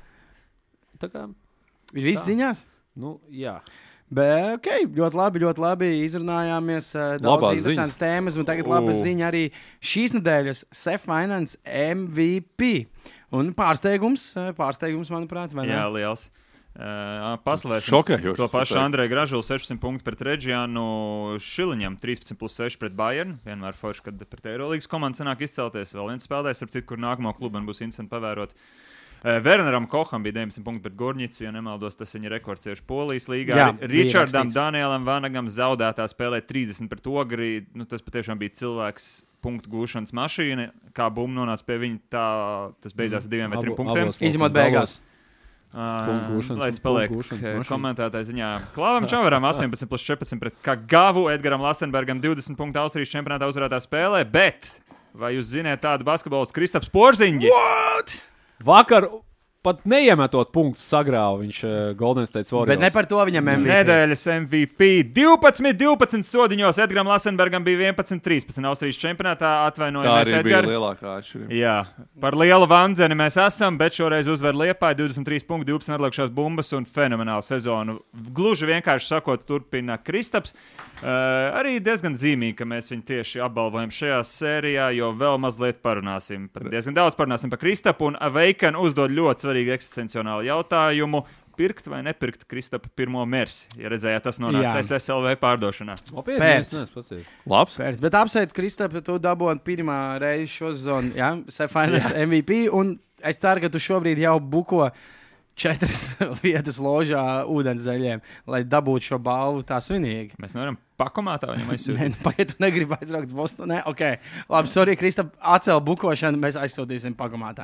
Tā kā, Viņš viss Tā. ziņās? nu, jā. Bet, ok, ļoti labi, ļoti labi izrunājāmies. uh, Daudz Labās interesantas tēmas, un tagad laba U. ziņa arī šīs nedēļas Sef Finance M V P. Un pārsteigums, uh, pārsteigums, manuprāt, vai ne? Jā, liels. Uh, Paslavēsim Šokējoši. to pašu pateikt. Andreju Gražulu sešdesmit punktu pret Reģiānu Šiliņam, trīspadsmit plus seši pret Bayern. Vienmēr forši, kad pret Eirolīgas komandu sanāk izcelties. Vēl viens spēlētājs, ar citu, kur nākamo klubu man būs interesanti pavērot. Uh, Werneram Koham bija deviņdesmit punkti pret Gorņicu, ja nemaldos, tas viņa rekords tieši Polijas līgā. Jā, Ri- bija Ričardam rakstīts. Danielam Vanagam zaudētā spēlē trīsdesmit pret Ogri. Nu, tas patiešām bija cilvēks punktu gūšanas mašīna. Kā bumba nonāca pie viņa, tā tas beidzās ar diviem vai trim Abo- punktiem. abos Izņemot laukuma beigās. galos. Punktu gūšanas- Lai tas paliek punktu gūšanas eh, mašīna. komentētāja ziņā. Klāvam Čavaram astoņpadsmit plus četrpadsmit pret Kagavu, Edgaram Lasenbergam divdesmit punktu Austrijas čempionātā uzvarētā spēlē, bet vai jūs zināt tādu basketbolistu Kristaps Porziņģis? Vakar pat neiemetot punktus sagrāva viņš uh, Golden State Warriors. Bet ne par to viņam M V P. Nedēļas M V P divpadsmit divpadsmit sodiņos Edgaram Lasenbergam bija vienpadsmit trīspadsmit Austrijas čempionātā. Tā Atvainojamies, arī bija Edgar. lielākā atšķirība. Jā, par lielu vandzeni mēs esam, bet šoreiz uzvar Liepāja divdesmit trīs punkti, divpadsmit atliekušās bumbas un fenomenālu sezonu. Gluži vienkārši sakot, turpina Kristaps. Uh, arī diezgan zīmīgi, ka mēs viņu tieši apbalvojam šajā sērijā, jo vēl mazliet parunāsim. Par diezgan daudz parunāsim par Kristapu, un Awaken uzdod ļoti svarīgu eksistencionālu jautājumu. Pirkt vai nepirkt Kristapa pirmo mersi? Ja redzējāt, tas nonāca Jā. S S L V pārdošanā. Nopietni, Pēc. es neesmu paskatījies. Labs. Pēc, bet apsveic Kristap, tu dabūji pirmā reize šo sezonu, ja? Sef Finance M V P, un es ceru, ka tu šobrīd jau buko četras vietas ložā ūdenszaļiem, lai dabūtu šo balvu tā svinīgi. Mēs nevaram pakomātā viņam Nē, aizsūtīt. nu, pagaid, tu negribi aizraukt uz Bostonu. Ok, labi, sorry, Kristap, atcēl bukošanu, mēs aizsūtīsim pagumātā.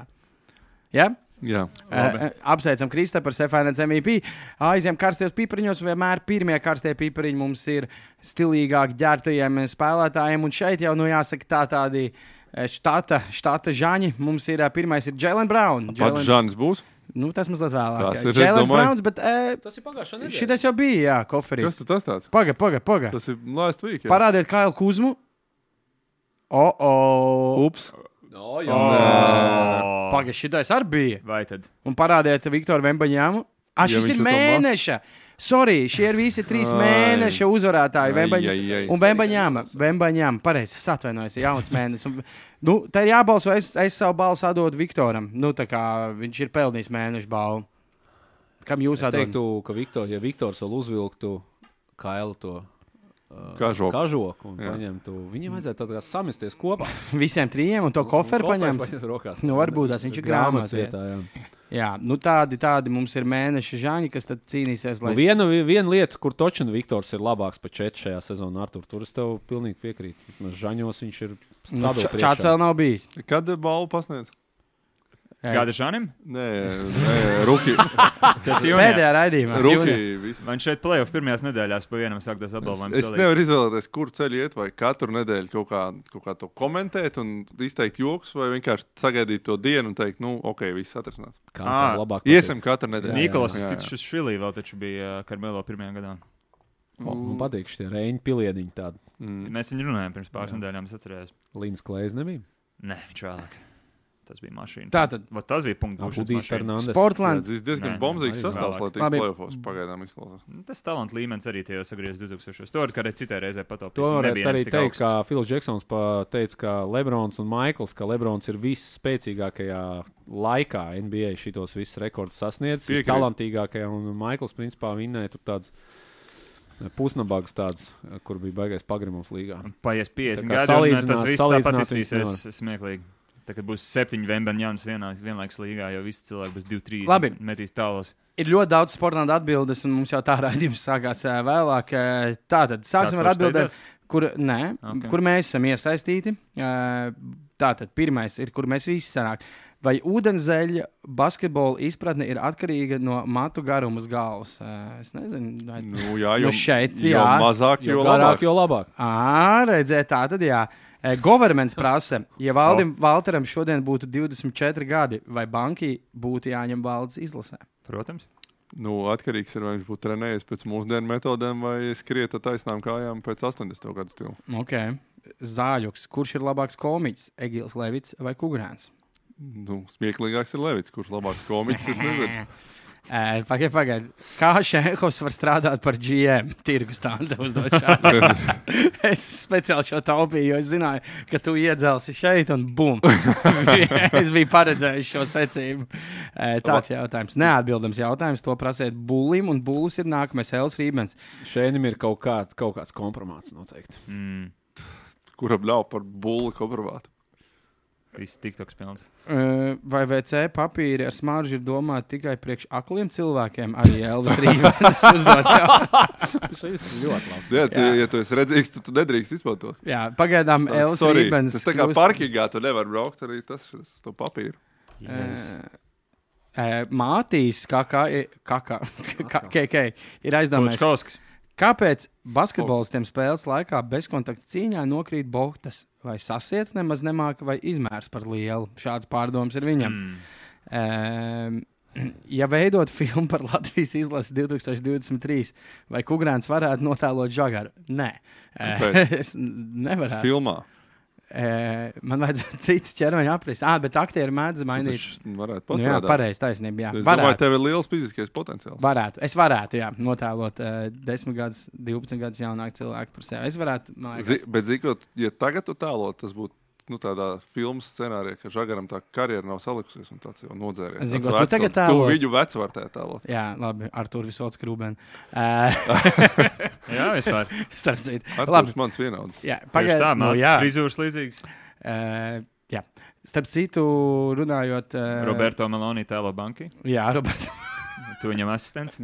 Ja? Jā. Uh, apsveicam Kristapu par Sef Finance M V P. Aizjām karstajos pipariņos, vienmēr pirmie karstie pipariņi mums ir stilīgāk ģērbtajiem spēlētājiem, un šeit jau, nu jāsaka, tā tādi eh, štata, štata žaņi. Mums ir, eh, pirmais ir Jalen Brown. Pats Jalen, Žanis būs. nu, tas mazliet vēlāk. Tas ir, es Jalen domāju. Browns, bet uh, Tas ir pagājušā nedēļa. šitas jau bija, jā, koferī. Kas tad tas tāds? Paga, paga, paga. Tas ir last week. jā. Parādiet Kailu Kuzmu. O, o. Ups. No, jā. Oh. Paga, šitais arī bija. Vai tad? Un parādiet Viktoru Vembaņāmu. Ah, Ja šis viņš ir ir to mēneša. Sorry, šie ir visi trīs Ai. mēneša uzvarētāji. Ai, Vembaņ... ai, ai. Un Vembaņāma. Vembaņāma. Pareizi, es atvainojos, ir jauns mēnesis. Un, nu, tā ir jābalso, es, es savu balsu atdodu Viktoram. Nu, tā kā viņš ir pelnījis mēneša balvu. Kam jūs Es atdodat? teiktu, ka Viktor, ja Viktors vēl uzvilktu Kailu to uh, Kažoku. kažoku un Jā. paņemtu, viņam vajadzētu tā kā samesties kopā. Visiem trījiem un to koferu paņemt? paņemt rokās. Nu, varbūt tas viņš ir grāmatas grāmatas vietā. Jā. Jā, nu tādi, tādi mums ir mēneša žāņi, kas tad cīnīsies, Nu, lai... viena, viena lieta, kur Točina Viktors ir labāks par četru šajā sezonā, Artur, tur es tev pilnīgi piekrītu. Vismaz Žaņos viņš ir Nu, stado ča- priekšā. Čāds vēl nav bijis. Kad balvu pasniedz? Gada Žanim? Nē, nē, Ruki. Tas ir Pēdējā raidījumā. Ruki. viss. Man šeit play-off pirmajās nedēļās pa vienam sāktos apbalvojums. Es nevaru izvēlēties, kur ceļu iet, vai katru nedēļu kaut kā, kaut kā to komentēt un izteikt joks, vai vienkārši sagaidīt to dienu un teikt, nu, ok, viss atrisinās. Kā Ā, tev labāk Iesim katru nedēļu. Nikolas Jā, jā. Skits Švilī vēl taču bija Karmelo pirmajā gadā. patīk? Man patīk šie Reņģi piliediņi tādi. Mm. Mēs viņu runājām pirms pāris nedēļām, es atcerējos. Līns Klējs nebija. Nē, viņš vēlāk. Tas bija mašīna. Tātad. Vat tas bija punkts. Budīs Fernandes. Sportland. Tas diezgan Nē, bombzīgs arī sastāvs, lai vēlāk. tik Labi. play-offos pagaidām izklausās. Tas talants līmenis arī tie jau sagriez divtūkstošos. To var kādai citai reizē patopīt. To varētu arī teikt, kā Fils Džeksons teica, ka Lebrons un Maikls, ka Lebrons ir visspēcīgākajā laikā N B A šitos visus rekordus sasniedzis, Piekrīt. vistalantīgākajā, un Maikls principā vinnēja tur tāds pusnabagas tāds, kur bija baigais pagrimums līgā. Paies piecdesmit Tā kā gadi, un salīdzināt- tas viss salīdzināt tāpat viņus izstīsies smieklīgi. Tā kā būs septiņi Vembenjāns vienā, vienlaiks līgā, jo visi cilvēki būs divi trīs Labi. metīs tālos. Ir ļoti daudz sporta atbildes, un mums jau tā raidījums sākās ā, vēlāk. Ā, Tātad, sāksim ar Kāds atbildēm, steidzās? kur, nē, Ok. kur mēs esam iesaistīti. Ā, Tātad, pirmais ir, kur mēs visi sanāk. Vai ūdenzeļa basketbola izpratne ir atkarīga no matu garuma uz galvas? Ā, Es nezinu, vai Nu, jā, jo, Nu, šeit, jo jā. mazāk, jo, Jo jo garāk, labāk. jo labāk. Ā, redzēt, tā tad jā. E, Governments prasa, ja Valdim Valteram šodien būtu divdesmit četri gadi, vai bankai būtu jāņem valdes izlasē? Protams. Nu, atkarīgs ir, vai viņš būtu trenējies pēc mūsdienu metodēm vai skrieta taisnām kājām pēc astoņdesmito gadu stila. Ok. Zāļuks. Kurš ir labāks komiķis? Egils Levits vai Kugrēns? Nu, smieklīgāks ir Levits, kurš labāks komiķis, es nezinu. E, Pagaid, pagaid. Kā Šenhovs var strādāt par G M? Tirgus tādu uzdot šādu. Es speciāli šo taupīju, jo es zināju, ka tu iedzelsi šeit un bum. Es biju paredzējis šo secību. E, Tāds jautājums. Neatbildams jautājums. To prasiet Bullim, un Bullis ir nākamaisEls Rībens. Šēnim ir kaut, kā, kaut kāds kompromāts noteikti. Mm. Kuram ļauj par bulli kopravātu. Viss tiktoks pilns. E, Vai V C papīri ar smaržu ir domāti tikai priekš akliem cilvēkiem? Arī Elvis Rībens uzdot jautājumu. Šis ir ļoti labs. Ziniet, Jā. ja tu esi redzīgs, tad tu nedrīkst izmantot. Jā, pagaidām Elvis Rībens. Tas tā kā kļūst- parkingā tu nevar braukt arī tas, tas to papīru. E, Mātīs, kā kā, kā, kā, kā, kā, kā ir aizdomājies. Kočkovskis. Kāpēc basketbolistiem spēles laikā bezkontakta cīņā nokrīt bohtas? Vai sasiet nemaz nemāka, vai izmērs par lielu? Šāds pārdoms ir viņam. Mm. Mm. Ja veidot filmu par Latvijas izlasi divtūkstoš divdesmit trīs, vai Kugrēns varētu notēlot Žagaru? Nē, Kāpēc? es nevaru. Filmā. Man vajadzētu cits ķermeņa apris. Ah, bet aktieri mēdz mainīt. Tas varētu Nu, jā, pastrādāt. pareizi, taisnība. Jā. Es domāju, Varētu. tev ir liels fiziskais potenciāls. Varētu. Es varētu, jā, notēlot uh, desmit gadus, divpadsmit gadus jaunāku cilvēku par sevi. Es varētu, man Zi, liekas, bet, zinot, ja tagad tu tēlot, tas būtu nu, tādā filmas scenārijā, ka Žagaram tā karjera nav salikusies un tāds jau nodzēries. Zini, Tāds ko tu vecs, tagad un Tu tēlo? viņu vecu var tā tēlot. jā, labi, Artur Visots Krūben. Uh, Jā, vispār. starp citu. Ar Labi, to mans vienauds. jā, Tieši pagaid, tā, nu, man jā. frizūras līdzīgs. Uh, jā. Starp citu, runājot. Uh, Roberto Meloni tēlo banki. Jā, Roberto. Tu viņam asistents.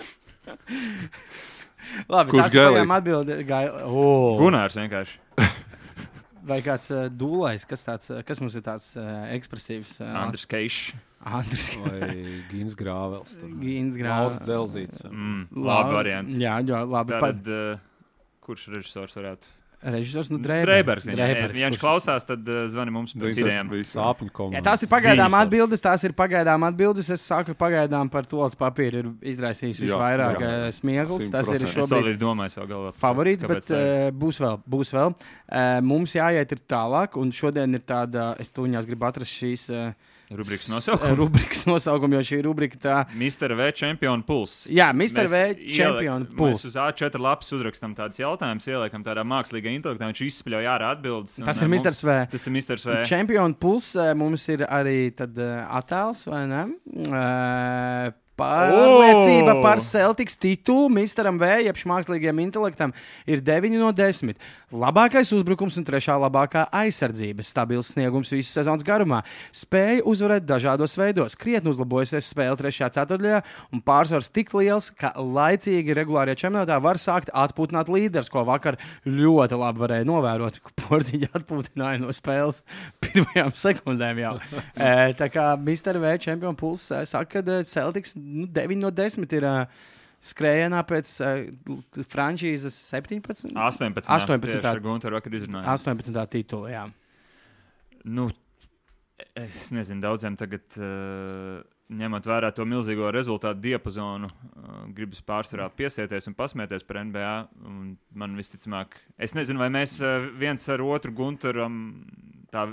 Labi, Kurš tās gailīgi? projām atbildi. Gai... Oh. Gunārs vienkārši. Vai kāds uh, dūlais, kas, tāds, uh, kas mums ir tāds uh, ekspresīvs? Uh, Andris Keišs. Andris. Vai Gins Grāvels. Gīns Grāvels Grāvs. Dzelzīts. Mm, labi variants. Jā, jā, labi. Pa, Tad, uh, kurš režisors varētu? režisors, nu, Dreibergs. Dreibergs. Ja Dreibergs, viņš kurš- klausās, tad uh, zvani mums pēc Viņš idejām. tas viss. Sāpņu komanda. Jā, tās ir pagaidām Zīmes. atbildes. Tās ir pagaidām atbildes. Es saku, pagaidām par to papīru ir izraisījis Jā, visvairāk jā. eh, smieklis. Tas ir simt procenti. Es vēl šobrīd ir domājis savu galvā. favorīts, kāpēc bet tā ir. uh, būs vēl. Būs vēl. Uh, mums jāiet ir tālāk, un šodien ir tāda, es tuņās gribu atrast šīs uh, Rubrikas s- nosaukumu. rubrikas nosaukumu, jo šī rubrika tā. mister V čempionu puls. Jā, mister Mēs V ieliek- čempionu puls. Mēs uz A četri lapas uzrakstam tādus jautājumus, ieliekam tādā mākslīgā intelektā, viņš izspļauj ārā atbildes. un, Tas eh, ir mums- mister V. Tas ir mister V. Čempionu puls eh, mums ir arī tad, uh, attēls, vai ne? Uh, Pārliecība O! par Celtics titulu misteram V, jeb mākslīgajam intelektam, ir deviņi no desmit. Labākais uzbrukums un trešā labākā aizsardzība. Stabils sniegums visas sezonas garumā. Spēja uzvarēt dažādos veidos. Krietni uzlabojusies spēle trešajā ceturtajā un pārsvars tik liels, ka laicīgi regulārajā čempionātā var sākt atpūtināt līderus, ko vakar ļoti labi varēja novērot. Porziņš atpūtināja no spēles pirmajām sekundēm jau. E, tā kā mister V čempionu puls e, saka, ka Celtics nu, deviņi no desmit ir uh, skrējienā pēc uh, frančīzes septiņpadsmit. astoņpadsmit. astoņpadsmit. Tieši ar Gunteru vakar izrunājām. astoņpadsmitā titula, jā. Nu, es nezinu, daudziem tagad, uh, ņemot vērā to milzīgo rezultātu diapazonu, uh, gribas pārsvarā piesieties un pasmieties par N B A. Un man visticamāk, es nezinu, vai mēs uh, viens ar otru Gunteram tā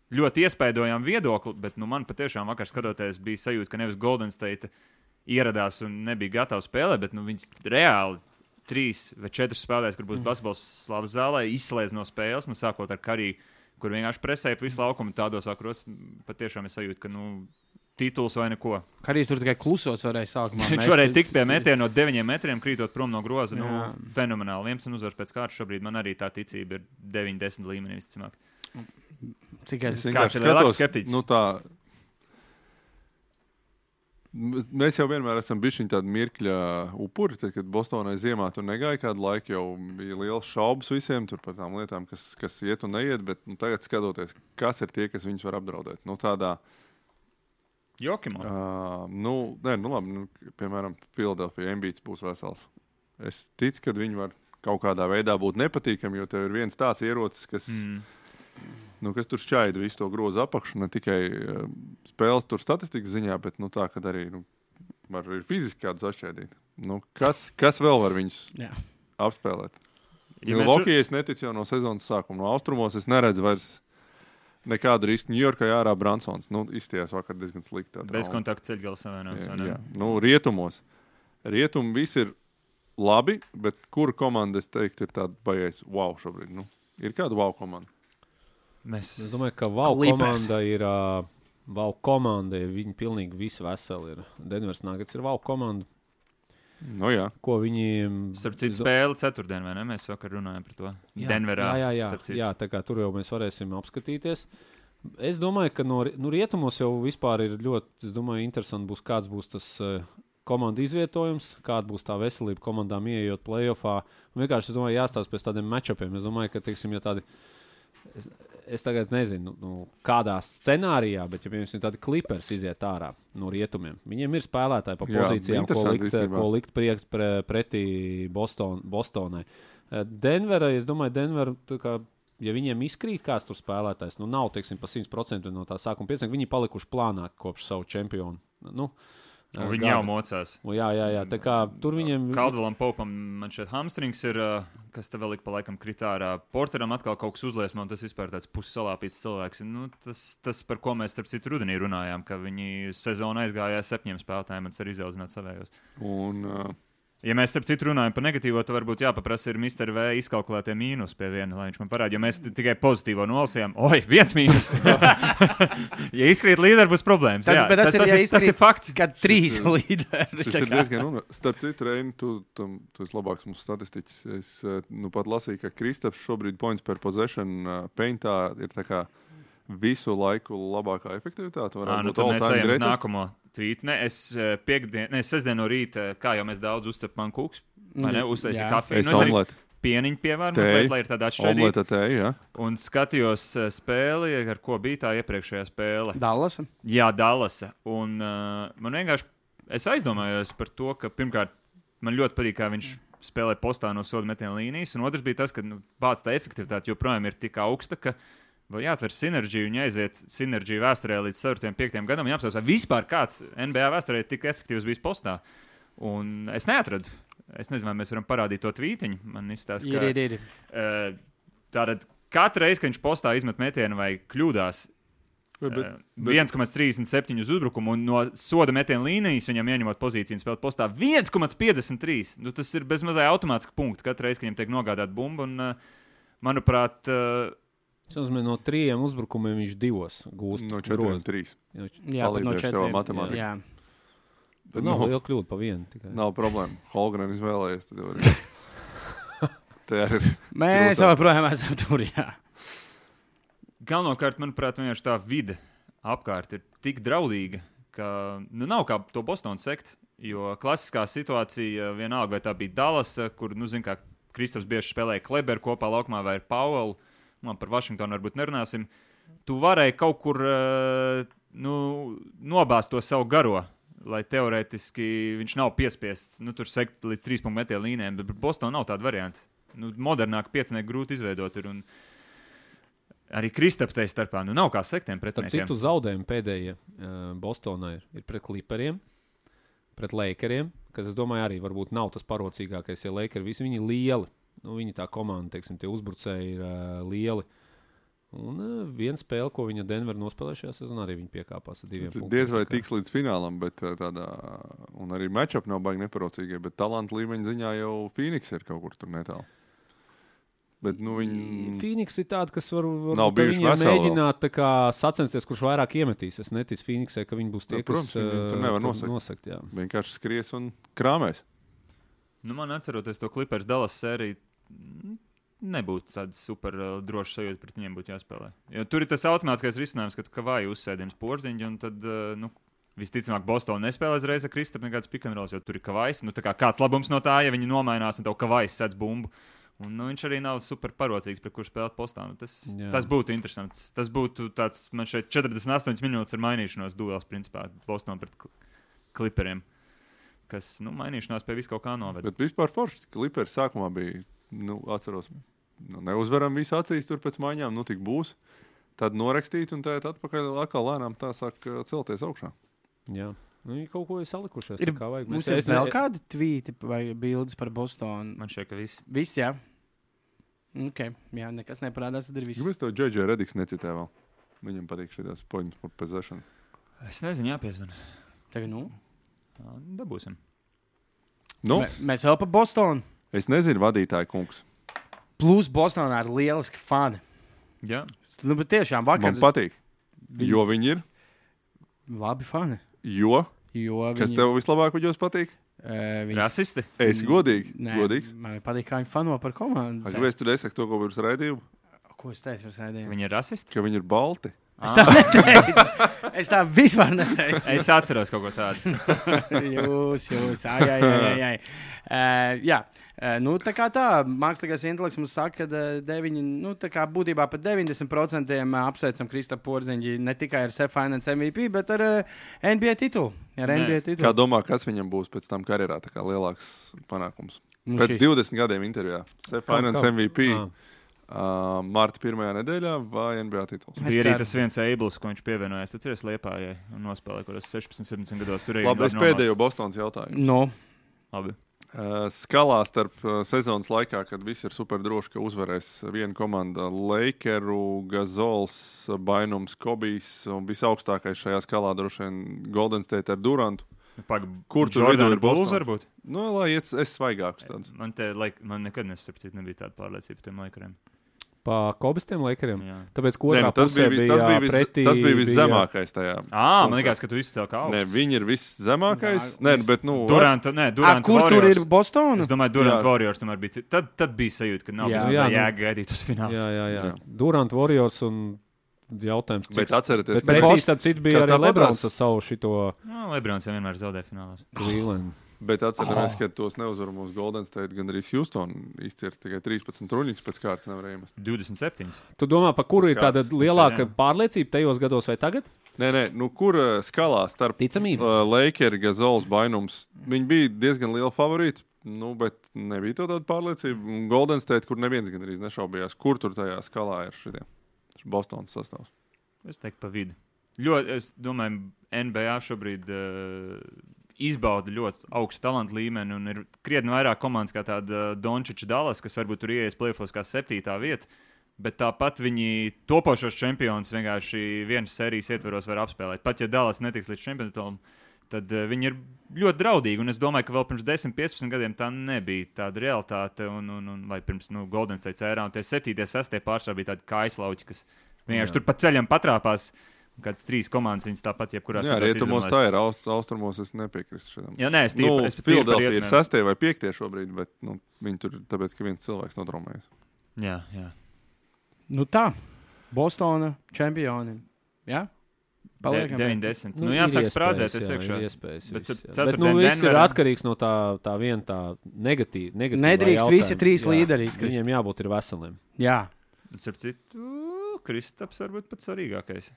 ļoti iespaidojām viedokli, bet nu, man patiešām vakar skatoties bija sajūta, ka nevis Golden State ieradās un nebija gatavs spēlēt, bet nu, viņas reāli trīs vai četras spēlēs, kur būs mm. basketbols slavas zālē, izslēdz no spēles, nu, sākot ar Kariju, kur vienkārši presēja pa visu laukumu, tādos vakaros patiešām ir sajūta, ka nu, tituls vai neko. Karijs tur tikai klusos varēja sākumā. Viņš varēja tikt pie metiena no deviņiem metriem, krītot prom no groza. Nu, fenomenāli. vienpadsmit uzvaras pēc kārtas šobrīd man arī tā ticība ir deviņi desmit līmenī visticamāk. Cik es Kāds ir lielāks skeptiķis? Nu tā, mēs jau vienmēr esam bijuši tādi mirkļa upuri, tad, kad Bostonai ziemā tur negāja kādu laiku, jau bija liels šaubas visiem tur par tām lietām, kas, kas iet un neiet, bet nu, tagad skatoties, kas ir tie, kas viņus var apdraudēt. Nu, tādā, Jokimo. Uh, nu, nē, nu labi, nu, piemēram, Philadelphia Embiids būs vesels. Es ticu, ka viņi var kaut kādā veidā būt nepatīkami, jo tev ir viens tāds ierocis, kas... Mm. Nu, kas tur šķaida visu to grozu apakšu, ne tikai uh, spēles tur statistikas ziņā, bet nu, tā, kad arī nu, var arī fiziski kādu sašķēdīt. Nu, kas, kas vēl var viņus apspēlēt? Ja Milwaukee es neticu jau no sezonas sākuma. No austrumos es neredzu vairs nekādu risku. Ņujorkā ārā Bransons. Nu, izstījās vakar diezgan slikti. Bez kontakta ceļgala savienojums. Jā, jā. Nu, rietumos. Rietumi visi ir labi, bet kura komanda, es teiktu, ir tāda baies wow šobrīd? Nu, ir kāda wow komanda? Mēs... Es domāju, ka Val komanda ir uh, Val komanda, ja viņi pilnīgi visi veseli ir. Denvers Nuggets ir Val komanda. Nu jā. Ko viņi... Starp citu spēli ceturtdien, vai ne? Mēs vakar runājam par to. Jā, Denverā. Jā, jā, jā. jā, tā kā tur jau mēs varēsim apskatīties. Es domāju, ka no nu, rietumos jau vispār ir ļoti, es domāju, interesanti būs, kāds būs tas uh, komanda izvietojums, kāda būs tā veselība komandām ieejot playoffā. Un vienkārši, es domāju, jāstāsta pēc tādiem matchupiem. Es domāju, ka, teiksim, ja tādi... Es, es tagad nezinu, nu, kādā scenārijā, bet, ja piemēram, tādi Clippers iziet ārā no rietumiem, viņiem ir spēlētāji pa pozīcijām, Jā, ko likt, ko likt priekt pre, pretī Boston, Bostonai. Denverai, es domāju, Denver, kā, ja viņiem izkrīt kāds tur spēlētājs, nu nav, teiksim, pa simt procenti no tā sākuma piecinieki, viņi palikuši plānāk kopš savu čempionu. Nu, Un viņi gada. Jau mocās. O, jā, jā, jā. Tā kā tur viņiem... Caldwellam Popam man šeit hamstrings ir, kas te vēl ik pa laikam kritārā. Porteram atkal kaut kas uzliesmo, un tas vispār tāds pussalāpīts cilvēks. Nu, tas, tas, par ko mēs starp citu rudenī runājām, ka viņi sezonu aizgājā septiņiem spēlētājiem un cer izaudzināt savējos. Un... Uh... Ja mēs starp citu runājam par negatīvo, tad varbūt jāpaprasa ir mister V izkalkulētie mīnus pie viena, lai viņš man parāda, jo mēs t- tikai pozitīvo nolasījām. Oi, viens mīnus! Ja izkrīt līderi, būs problēmas. Tas, jā, tas, tas, ir, tas, ja ir, tas ir fakts. Kad trīs līderi. Šis ir diezgan un... Starp citu, Reini, tu, tu, tu esi labāks mūsu statistiķis. Es nu pat lasīju, ka Kristaps šobrīd points per possession uh, paintā ir tā kā visu laiku labākā efektivitāte. Ā, nu tad mēs ejam uz nākamo. Tvīt. Ne, es piekdien, ne, sestdien no rīta, kā jau mēs daudz uzcepam kūks, vai ne, uztaisīju kafiju. Es omleti. Pieniņu pievāru, mazliet, lai ir tādā atšķaidīta. Omleta tēja, jā. Un skatījos spēli, ar ko bija tā iepriekšējā spēle. Dallasa? Jā, Dallasa. Un uh, man vienkārši, es aizdomājos par to, ka pirmkārt, man ļoti patīk, kā viņš spēlē postā no soda metiena līnijas, un otrs bija tas, ka nu, pats tā efektivitāte joprojām ir tik augsta, ka vai jāatver sinerģiju un jāiziet sinerģiju vēsturē līdz ceturtajam, piektajam gadam un jāapstāsta, vai vispār kāds N B A vēsturē tik efektīvs bijis postā. Un es neatradu. Es nezinu, vai mēs varam parādīt to tvītiņu. Man izstāsta, ka... Ir, ir, ir. Uh, tātad katru reizi, kad viņš postā izmet metienu vai kļūdās, bet, bet, uh, viens komats trīsdesmit septiņi uz uzbrukumu un no soda metiena līnijas viņam ieņemot pozīciju un spēlēt postā viens komats piecdesmit trīs. Nu, tas ir bezmazai automātiski punkti katru reizi, kad viņam tiek nogādāt bumbu. Un, uh, manuprāt... Uh, No trījiem uzbrukumiem viņš divos gūst. No četriem trīs. Jā, no četriem. Matemātika. Jā. Bet nav liela kļūda pa vienu. Tikai. Nav problēma. Holgren izvēlējies. Tad var... Te arī mēs jau projām esam tur, jā. Galvenokārt, manuprāt, vienkārši tā vide apkārt ir tik draudīga, ka nu, nav kā to Bostonu sekt, jo klasiskā situācija vienalga, vai tā bija Dallas, kur, nu, zin kā, Kristaps bieži spēlēja Kleber kopā laukumā vai ar Powell. Man par Vašingtonu varbūt nerunāsim. Tu varēji kaut kur uh, nu, nobāzt to savu garo, lai teorētiski viņš nav piespiests. Nu, tur sekt līdz trīs punktu metienu līnijām, bet Bostonā nav tāda varianta. Nu, modernāk piecinieku grūti izveidot ir. Un arī Kristaps tai starpā. Nu, nav kā sektiem pretiniekiem. Starp citu zaudējumi pēdējie uh, Bostonā ir, ir pret Clipperiem, pret Lakeriem, kas, es domāju, arī varbūt nav tas parocīgākais, ja Lakeri visi viņi lieli. Nu, viņi tā komanda, teiksim, tie uzbrucēji ir uh, lieli. Un uh, viena spēle, ko viņa Denver nospēlēja šajā sezonā, arī viņa piekāpās ar diviem punktiem. Diez vai tiks līdz finālam, bet tādā, un arī matchup nav baigi neparocīgie, bet talanta līmeņa ziņā jau Phoenix ir kaut kur tur netālu. Bet, nu, viņi... Phoenix ir tāda, kas var, nav bijuši veseli mēģināt tā kā sacensties, kurš vairāk iemetīs. Es neticu Phoenixai, ka viņi būs tie, nu, protams, kas tur nevar nosakt. nosakt jā. Vienkārši skries un krāmēs. Nu, man atceroties to Clippers Dallas sēriju, nebūtu tāda super uh, droša sajūta, pret viņiem būtu jāspēlē. Jo tur ir tas automātiskais risinājums, ka tu Kavaju uzsēdienas porziņu, un tad, uh, nu, visticamāk, Boston nespēlēs reiz ar Kristapu nekāds pick and rolls, jo tur ir Kavajs. Nu, tā kā kāds labums no tā, ja viņi nomainās un tev Kavajs sēdz bumbu. Un, nu, viņš arī nav super parocīgs, pret kur spēlēt postā. Nu, tas, tas būtu interesants. Tas būtu tāds, man šeit četrdesmit astoņas minūtes ar mainīšanos duels, principā, Boston pret Clipperiem, kas, nu, mainīšanās pie visu kaut kā noved. Bet vispār forši, Clippers sākumā bija, nu, atceros, nu, neuzvaram visu acīs tur pēc maiņām, nu, tik būs. Tad norakstīt un tad atpakaļ atkal lēnām tā sāk celties augšā. Jā. Nu, viņi kaut ko ir salikušies. Ir, kā vajag. Mums Mēs ir vēl ne... kādi tvīti vai bildes par Bostonu? Man šķiet, ka viss. Viss, jā. Ok, jā, nekas neparādās, tad ir viss. Kāpēc tev J J Rediks necitē vēl? Viņam patīk šitās points for possession. Es nezinu, jāpiezvan. Tagad, nu? Dabūsim. Nu? M- mēs vēl par Bostonu. Es nezinu, vadītāji kungs. Plus Bostonā ir lieliski fani. Jā. Nu, bet tiešām vakar... Man patīk, viņi... jo viņi ir. Labi fani. Jo? Jo viņi... Kas tev vislabāk viņos patīk? Uh, viņi... Rasisti? Es godīgi. Nē, Godīgs. man patīk, kā viņi fano par komandu. Kāpēc tu nesaki to, ko pirms raidījumu? Ko es teicu par raidījumu? Viņi ir rasisti? Ka viņi ir balti. Es tā neteicu. Es tā vispār neteicu. Es atceros kaut ko tādu. jūs, jūs. Ai, ai, ai, ai. Uh, jā. Uh, nu, tā kā tā, mākslīgais intelekts mums saka, ka uh, deviņi, nu, tā kā būtībā pat deviņdesmit procenti apsveicam Kristapu Porziņģi ne tikai ar Sef Finance M V P, bet ar uh, N B A titulu. Ar N B A titulu. Kā domā, kas viņam būs pēc tam karjerā, tā kā lielāks panākums? Nu, pēc šis. divdesmit gadiem intervijā. Sef Finance M V P. Ah. Uh, Marta pirmajā nedēļā vai N B A tituls? Bija arī tas viens Eibls, ko viņš pievienojās. Tad es Liepājai un nospēlēju, kuras sešpadsmit, septiņdesmit gados tur arī. Labi, es pēdējo Bostonas jautājumu. No. Labi. Uh, skalā starp uh, sezonas laikā, kad viss ir super droši, ka uzvarēs viena komanda Lakeru, Gazols, Bainums, Kobijs un visaugstākais šajā skalā droši vien Golden State ar Durantu. Pag, Kur tur vidū ir Bulls Boston? varbūt? Nu, lai iet, es svaigākus tādus. Man, te, laik, man nekad nesapcīt, nebija tāda pārliecība par tiem Lakeriem. Pa Kobistiem Lakeriem. Jā. Tāpēc, ko Nē, otrā nu, tas, pusē bija, tas, bija vis, pretī, tas bija bija- viszemākais tajā. Ā, man liekas, ka tu izcēl kā Nē, augsts. viņi ir viszemākais. Zā- Nē, bet, nu, Durant, nē, A, Durant kur Warriors. tur ir Bostona? Es domāju, Durant Jā. Warriors tomēr bija. cit- Tad, tad bija sajūta, ka nav Jā. jā, Jā, jā, nu. jēga gaidīt uz fināls. Jā, jā, jā. Jā. Durant Warriors un jautājums, cik... bet atcerieties, Bet ka pretī, starp citu, bija ka arī tāpat Lebrons tās- ar savu šito Nu, Lebrons jau vienmēr zaudē finālās. Cleveland. Bet atceramies, Oh. ka tos neuzvarumus Golden State gan arī Houston izcirta tikai trīspadsmit ruņus pēc kārtas nevarēja iemest. divdesmit septiņi. Tu domā, pa kuru Tas ir kā- tāda lielāka jā. pārliecība tajos gados vai tagad? Nē, nē, nu kur uh, skalā starp Ticamība. uh, Lakeri, Gazols, Bainums, viņi bija diezgan liela favorīti, nu, bet nebija to tāda pārliecība. Un Golden State, kur neviens gan arī nešaubījās, kur tur tajā skalā ir šitie Bostonas sastāvs. Es teiktu, pa vidu. Ļoti, es domāju, N B A šobrīd uh, izbauda ļoti augstu talantu līmeni, un ir krietni vairāk komandas kā tāda Dončiča Dallas, kas varbūt tur ieies play-offos kā septītā vieta, bet tāpat viņi topošos čempionus vienkārši vienas sērijas ietveros var apspēlēt. Pat ja Dallas netiks līdz čempionatam, tad uh, viņi ir ļoti draudīgi, un es domāju, ka vēl pirms desmit, piecpadsmit gadiem tā nebija tāda realitāte, un, un, un vai pirms nu, Golden State ērā, un tie septītie, sestie pārsvarā bija tādi kaislauķi, kas vienkārši tur pa ceļam patrāpās. Kāds trīs komandas viņas tāpat, jebkurā Jā, rietumos tā ir, aust, austrumos es nepiekrīstu šādam. Jā, nē, es tīri, Nu, es pat tīri par Philadelphia ir rietumiem. sastie vai piektie šobrīd, bet nu, viņi tur tāpēc, ka viens cilvēks notraumējas. Jā, jā. Nu tā, Bostona čempioni. Jā? Paliekam. deviņdesmit. Nu, ir jāsāk iespējas, sprādzēties jā, iekšā. ir iespējas, Bet viss, jā. ceturtdien Bet nu, viss ir Denverā- atkarīgs no tā, tā viena tā negatīva. negatīvā Nedrīkst jautājuma. visi trīs Jā, līderi izkrist. Viņiem jābūt ir veseliem. Jā. Starp citu, Kristaps varbūt pats svarīgākais.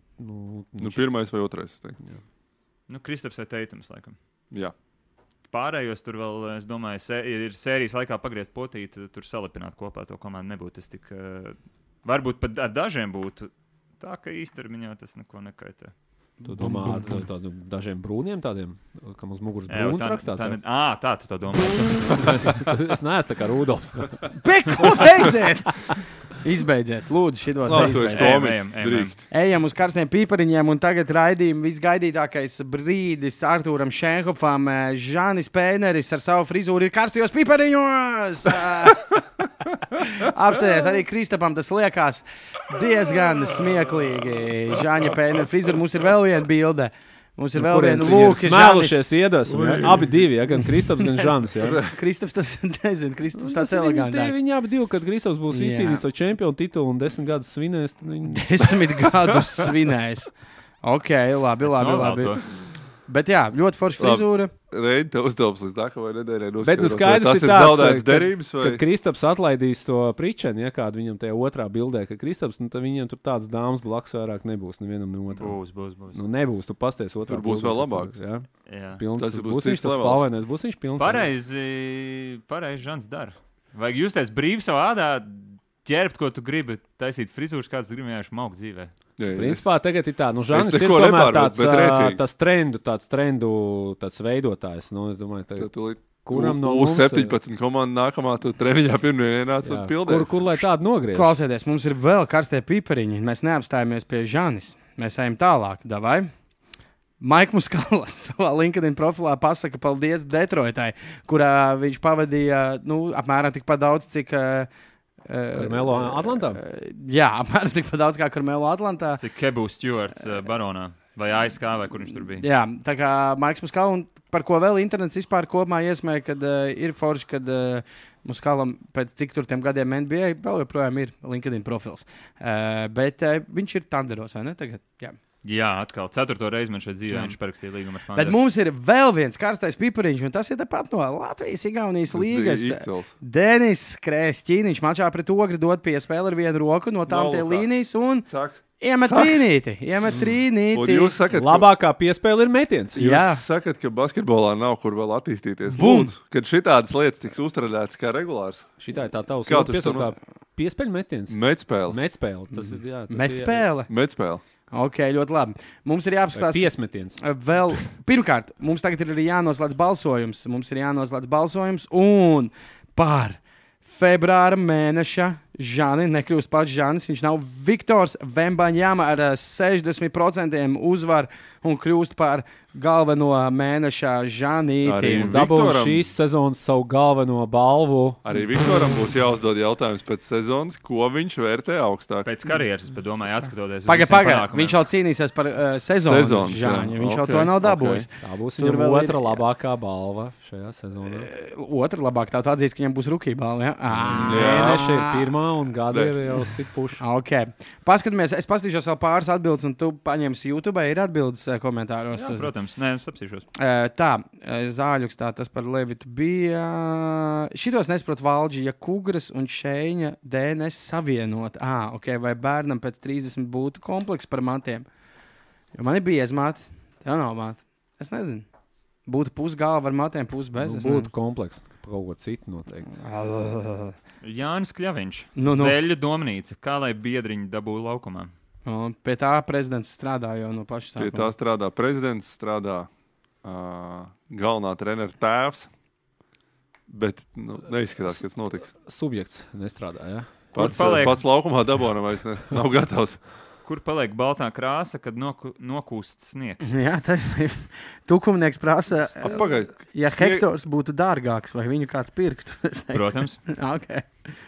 Nu, Nu, pirmais vai otrais, es teiktu. Jā. Nu, Kristaps vai Teitums, laikam. Jā. Pārējos tur vēl, es domāju, sē, ir sērijas laikā pagriezt potīt, tur salipināt kopā to komandu nebūtu. Tas tik, uh, varbūt pat ar dažiem būtu tā, ka īstermiņā tas neko nekaitē. Tu domā ar tādu dažiem brūniem tādiem, kam uz muguras Jā, brūns tā- rakstās? Tā, jā? ne- ā, tā tu to domā. Es neesmu tā kā Rudolfs. Bet ko beidziet? Izbeidziet, lūdzu, šito Labi, tu esi izbeidziet. komiks, ejam, ejam, drīkst. Ejam uz karstiem pīpariņiem, un tagad raidījuma visgaidītākais brīdis Artūram Šenhofam. Žanis Pēneris ar savu frizūru ir karstajos pīpariņos! Apstāties, arī Kristapam tas liekas diezgan smieklīgi. Žaņa Pēnera frizūra, mums ir vēl viena bilde. Mums ir vēl viena lūka. Smēlušies iedvesmu. Ja? Abi divi, ja? Gan Kristaps, gan Žanis. Ja? Kristaps tas, nezinu, Kristaps tāds elegantāks. Viņi abi divi, kad Kristaps būs izcīnījis to čempionu titulu un desmit gadus svinēs. Viņi... Desmit gadus svinēs. Ok, labi, labi, labi. Bet jā, ļoti forša frizūra. Reidi tev uzdevums līdz nākamajai nedēļai. Bet nu skaidrs tas ir ir tāds, zaudēts kad, derības, vai? kad Kristaps atlaidīs to pričeni, ja kādu viņam tajā otrā bildē, ka Kristaps, nu tad viņam tur tāds dāmas blakus vairāk nebūs nevienam no otram. Būs, būs, būs. Nu nebūs, tu pasties otrā. Tur būs bildē, vēl tas labāks. Ja? Jā. Pilns, Tas tas būs būs viņš cits tas levels. spalvainais, būs viņš pilns. Pareizi, pareizi Žans dara. Vajag justies brīvi savā ādā, ģērbt, ko tu gribi, taisīt frizūras, kāds grib vienkārši maukt dzīvē. Jā, Principā tagad ir tā, nu Žanis Es ir neko tomēr nepārmetu, tāds, bet ā, rēcīgi. tas trendu, tāds trendu, tāds veidotājs. Nu, es domāju, Tad tagad, tu līdz kuram no U mums septiņpadsmit komanda nākamā tu treniņā pirmie ienāca jā, un pildē. kur, kur lai tādu nogriež? Klausieties, mums ir vēl karstie pipariņi. Mēs neapstājamies pie Žanis. Mēs ejam tālāk. Davai. Maik Muskalas savā LinkedIn profilā pasaka paldies Detroitai, kurā viņš pavadīja nu, apmēram tikpat daudz, cik... Uh, Karmelo Atlantā? Uh, jā, apmēram tikpat daudz kā Karmelo Atlantā. Tas ir Kebu Stewarts uh, Baronā vai A S K vai kur viņš tur bija. Jā, tā kā Maiks Muskala, un par ko vēl internets vispār kopumā iesmēja, kad uh, ir forši, kad uh, Muskalam pēc cik tur tiem gadiem N B A vēl joprojām ir LinkedIn profils. Uh, bet uh, viņš ir Tanderos, vai ne? Tagad, jā. Jā, atkal ceturto reizi man šeit dzīvē Jā. viņš parakstīja līgumu ar Bet Fanderu. mums ir vēl viens karstais pipariņš, un tas ir tepat no Latvijas-Igaunijas Tas bija līgas. izcils. Denis Krēsķīniņš mačā pret ogri dod piespēli ar vienu roku no tām tie Nav tā. līnijas un Saks. iemet Saks. trīnīti. Iemet Un trīnīti. jūs sakat, ka, Labākā piespēle ir metiens. jūs Jā. sakat, ka basketbolā nav kur vēl attīstīties. Bum! Lūdzu, kad šitādas lietas tiks uztraļāts kā regulārs. Šitā ir tā tavs Kā tu to piesauktā piespēļu metiens. Metspēle. Metspēle. Tas ir, jā. Tas Metspēle. Metspēle. Ok, ļoti labi. Mums ir Ir jāapskatās. piesmetiens. Vēl, pirmkārt, mums tagad ir arī jānoslēdz balsojums. Mums ir jānoslēdz balsojums un par februāra mēneša Žani, nekļūst pats Žanis. Viņš nav Viktors Vembaņjama ar uh, sešdesmit procentiem uzvar un kļūst par galveno mēneša Žanīti. Arī Un Dabūjām Viktoram- šīs sezonas savu galveno balvu. Arī Viktoram būs jāuzdod jautājums pēc sezonas, ko viņš vērtē augstāk. Pēc karjeras, bet domāju, atskatoties. uz Pagaid, visiem pagaid. panākumiem. Viņš jau cīnīsies par uh, sezonu. Sezonas, jā. Žāņu. Viņš Ok, jau to nav ok. dabūjis. Tā būs Tur viņam vēl ir- otra labākā balva šajā sezonā. Otra labāk tā atzīst, ka viņam būs rukībāli. Ja? Mēneša ir pirmā un gada Ne. ir jau sitpuši. Ok. Paskatāmies, es paskatīšos vēl pāris atbildes, un tu paņemsi YouTube. Ir atbildes eh, komentāros. Jā, protams, nē, es apsīšos. Eh, Tā, eh, Zāļuks, tā tas par Levitu bija. Šitos nesaprot Valģi, ja Kugras un Šēņa D N S savienot. Ah, ok, vai bērnam pēc trīsdesmit būtu komplekss par matiem? Jo man ir bieza māte, tev nav māte. Es nezinu. Būtu pusgalva ar matiem, pus bez. Nu, es būtu komplekss, kaut ko citu noteikti. nezinu. Jānis Kļaviņš. Nu, nu. Zeļu domnīca. Kā lai biedriņi dabūtu laukumā? Un pie tā prezidents strādā jau no paša Pie tā sākuma. strādā prezidents, strādā uh, galvenā trenera tēvs. Bet nu, neizskatās, kas notiks. Subjekts nestrādā, ja? Kur Pats, paliek? pats laukumā dabūna vairs ne, nav gatavs. Kur paliek baltā krāsa, kad noku, nokūst sniegs? Jā, tas ir. Tukumnieks prasa, eh, Pagaid, ja Snieg- hektors būtu dārgāks, vai viņu kāds pirktu. Es teiktu. Protams. Okay.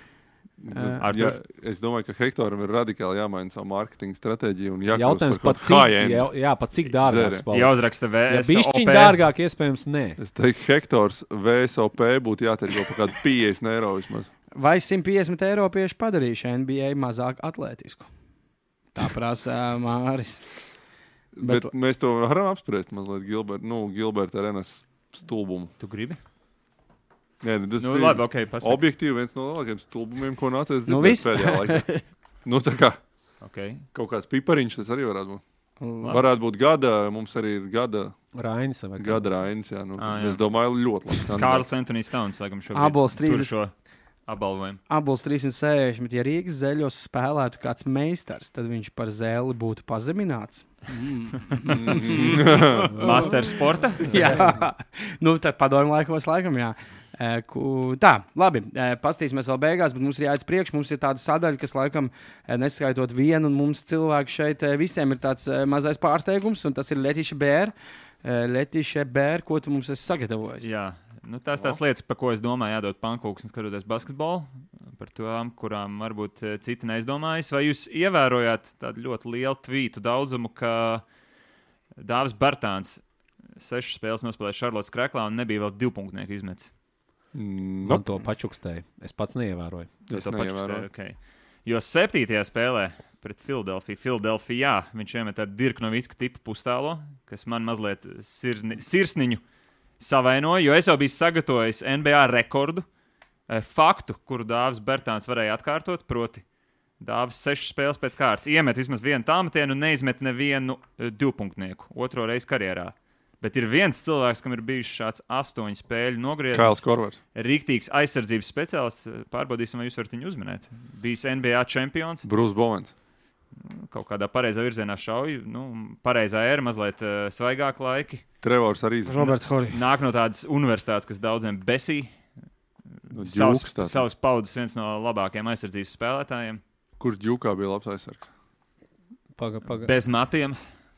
Ar ja, es domāju, ka Hektoram ir radikāli jāmaina savu mārketinga stratēģiju. un jākļūst Jautājums par pat kaut cik, high-end. jā, jā, pat cik dārgāks dzērienu. paliek. Jāuzraksta V Ja S O bišķiņ P. dārgāk, iespējams, nē. Es teiktu, Hektors V S O P būtu jātirgo par kādu piecdesmit eiro vismaz. Vai simt piecdesmit eiropieši padarījuši N B A mazāk atletisku? Tā prasa Māris. Bet- Bet, Bet mēs to varam apspriest mazliet Gilbert, nu, Gilberta arenas stulbumu. Tu gribi? Nē, nu, tas Nu, bija labi, ok, pasaka. objektīvi viens no lielākajiem stulbumiem, ko nācies Nu, dzirdēt viss. pēdējā laikā. Nu, tā kā Okay. kaut kāds pipariņš tas arī varētu būt. Labi. Varētu būt gada, mums arī ir gada, Rainis vai kā? gada rainis. Jā, nu, Ā, jā. es domāju, ļoti labi. kandidāts. Kārls Antonijs Tauns, laikam, šobrīd Abols tur trīsdesmit. šo apbalvojumu. Abols trīsdesmit sešdesmit. Ja Rīgas zeļos spēlētu kāds meistars, tad viņš par zēli būtu pazemināts. Master sporta? Jā, nu tad padomju laikos, laikam, jā. Tā, labi, pastīsimies vēl beigās, bet mums ir jāiet priekš. Mums ir tāda sadaļa, kas laikam, neskaitot vienu, un mums cilvēku šeit visiem ir tāds mazais pārsteigums, un tas ir Letiša Bēr. Letiša Bēr, ko tu mums esi sagatavojis? Jā, nu, tās tās lietas, par ko es domāju, jādod pankūks un skatoties basketbolu, par tām, kurām varbūt citi neizdomājas. Vai jūs ievērojāt tādu ļoti lielu tvītu daudzumu, ka Dāvis Bartāns sešas spēles nospēlēja Šarlotas Kreklā un nebija vēl divpunktnieku izmetis? Mm, Man to pačukstēja. Es pats neievēroju. Es neievēroju. Okay. Jo septītajā spēlē pret Filadelfiju, Filadelfijā viņš iemet ar Dirka Novicka tipu pustālo, kas man mazliet sirni, sirsniņu savainoja, jo es jau biju sagatavojis N B A rekordu, eh, faktu, kuru Dāvis Bartāns varēja atkārtot, proti Dāvis sešas spēles pēc kārtas iemet vismaz vienu tāmetienu un neizmet nevienu eh, divpunktnieku otro reizi karjerā. Bet ir viens cilvēks, kam ir bijis šāds astoņu spēļu nogriezums. Kails Korvers. Rīktīgs aizsardzības speciālists. Pārbaudīsim, vai jūs varat viņu uzminēt. Bijis N B A čempions. Bruce Bowens. Kaut kādā pareizā virzienā šauj. Nu, pareizā era, mazliet uh, svaigāk laiki. Trevors arī. Roberts Hori. Nāk no tādas universitātes, kas daudziem besī. No savs, Džuks, savs paudzes viens no labākajiem aizsardzības spēlētājiem. Kurš Džukā bija labs aizsargs? Paga, paga. Bez matiem.